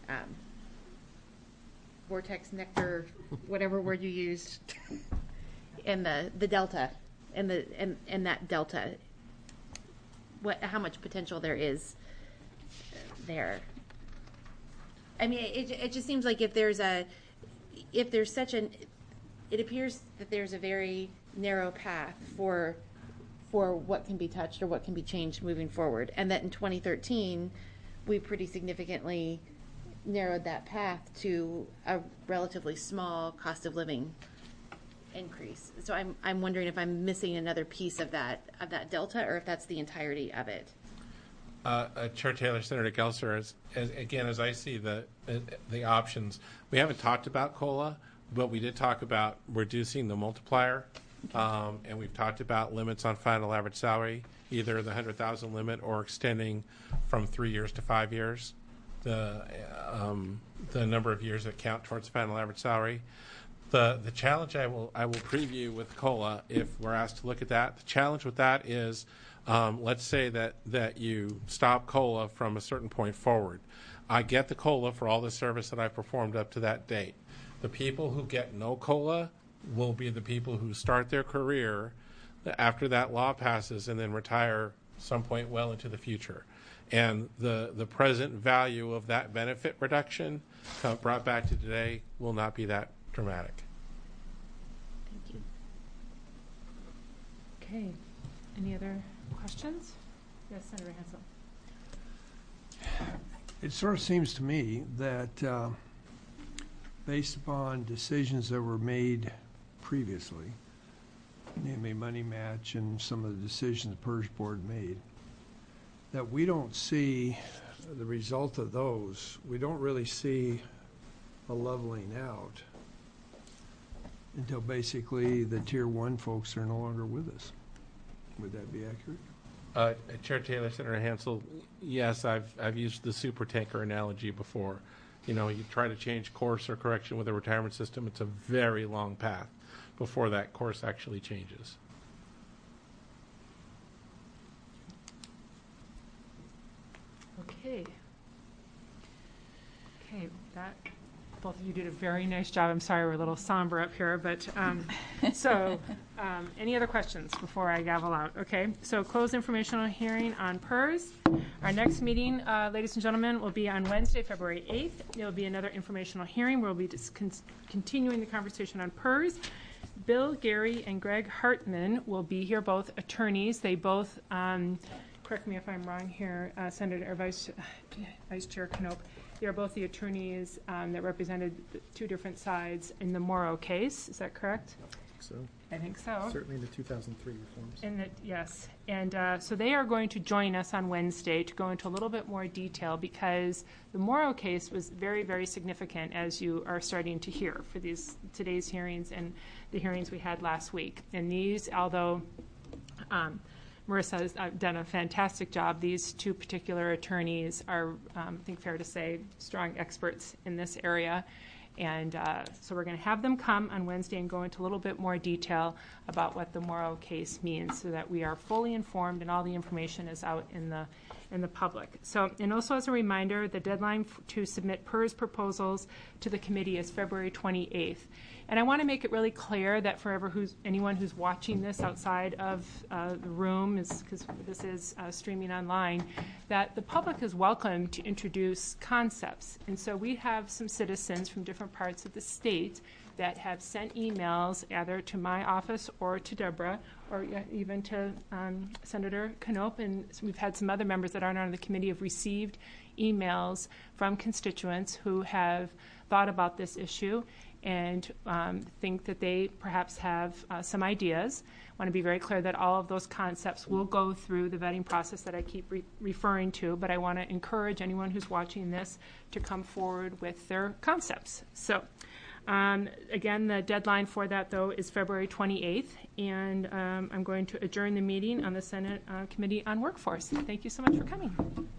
vortex, nectar, whatever word you used, and the delta, and that delta. How much potential there is there? I mean, it just seems like it appears that there's a very narrow path for what can be touched or what can be changed moving forward, and that in 2013 we pretty significantly narrowed that path to a relatively small cost of living increase. So I'm wondering if I'm missing another piece of that delta, or if that's the entirety of it. Chair Taylor, Senator Gelser, as I see the options, we haven't talked about COLA, but we did talk about reducing the multiplier, and we've talked about limits on final average salary, either the 100,000 limit or extending from 3 years to 5 years, the number of years that count towards final average salary. The challenge I will preview with COLA, if we're asked to look at that, the challenge with that is, let's say that you stop COLA from a certain point forward. I get the COLA for all the service that I performed up to that date. The people who get no COLA will be the people who start their career after that law passes and then retire some point well into the future. And the present value of that benefit reduction brought back to today will not be that dramatic. Thank you. Okay. Any other questions? Yes, Senator Hansel. It sort of seems to me that based upon decisions that were made previously, namely money match and some of the decisions the PERS board made, that we don't see the result of those. We don't really see a leveling out until basically the Tier 1 folks are no longer with us. Would that be accurate? Chair Taylor, Senator Hansel, yes, I've used the super tanker analogy before. You know, you try to change course or correction with a retirement system, it's a very long path before that course actually changes. Okay. Okay, both of you did a very nice job. I'm sorry we're a little somber up here, but any other questions before I gavel out? Okay, so closed informational hearing on PERS. Our next meeting, ladies and gentlemen, will be on Wednesday, February 8th. There will be another informational hearing where we'll be continuing the conversation on PERS. Bill, Gary, and Greg Hartman will be here, both attorneys. They both, correct me if I'm wrong here, Senator or Vice Chair Knope, they are both the attorneys that represented the two different sides in the Morrow case. Is that correct? So I think so. Certainly in the 2003 reforms. Yes, and so they are going to join us on Wednesday to go into a little bit more detail because the Morrow case was very, very significant, as you are starting to hear for today's hearings and the hearings we had last week. And these, although Marissa has done a fantastic job, these two particular attorneys are, I think fair to say, strong experts in this area. And so we're going to have them come on Wednesday and go into a little bit more detail about what the Morrow case means so that we are fully informed and all the information is out in the public. So, and also as a reminder, the deadline to submit PERS proposals to the committee is February 28th. And I want to make it really clear that for anyone who's watching this outside of the room, because this is streaming online, that the public is welcome to introduce concepts. And so we have some citizens from different parts of the state that have sent emails either to my office or to Deborah or even to Senator Knopp. And we've had some other members that aren't on the committee have received emails from constituents who have thought about this issue and think that they perhaps have some ideas. I want to be very clear that all of those concepts will go through the vetting process that I keep referring to, but I want to encourage anyone who's watching this to come forward with their concepts. So again, the deadline for that, though, is February 28th, and I'm going to adjourn the meeting on the Senate Committee on Workforce. Thank you so much for coming.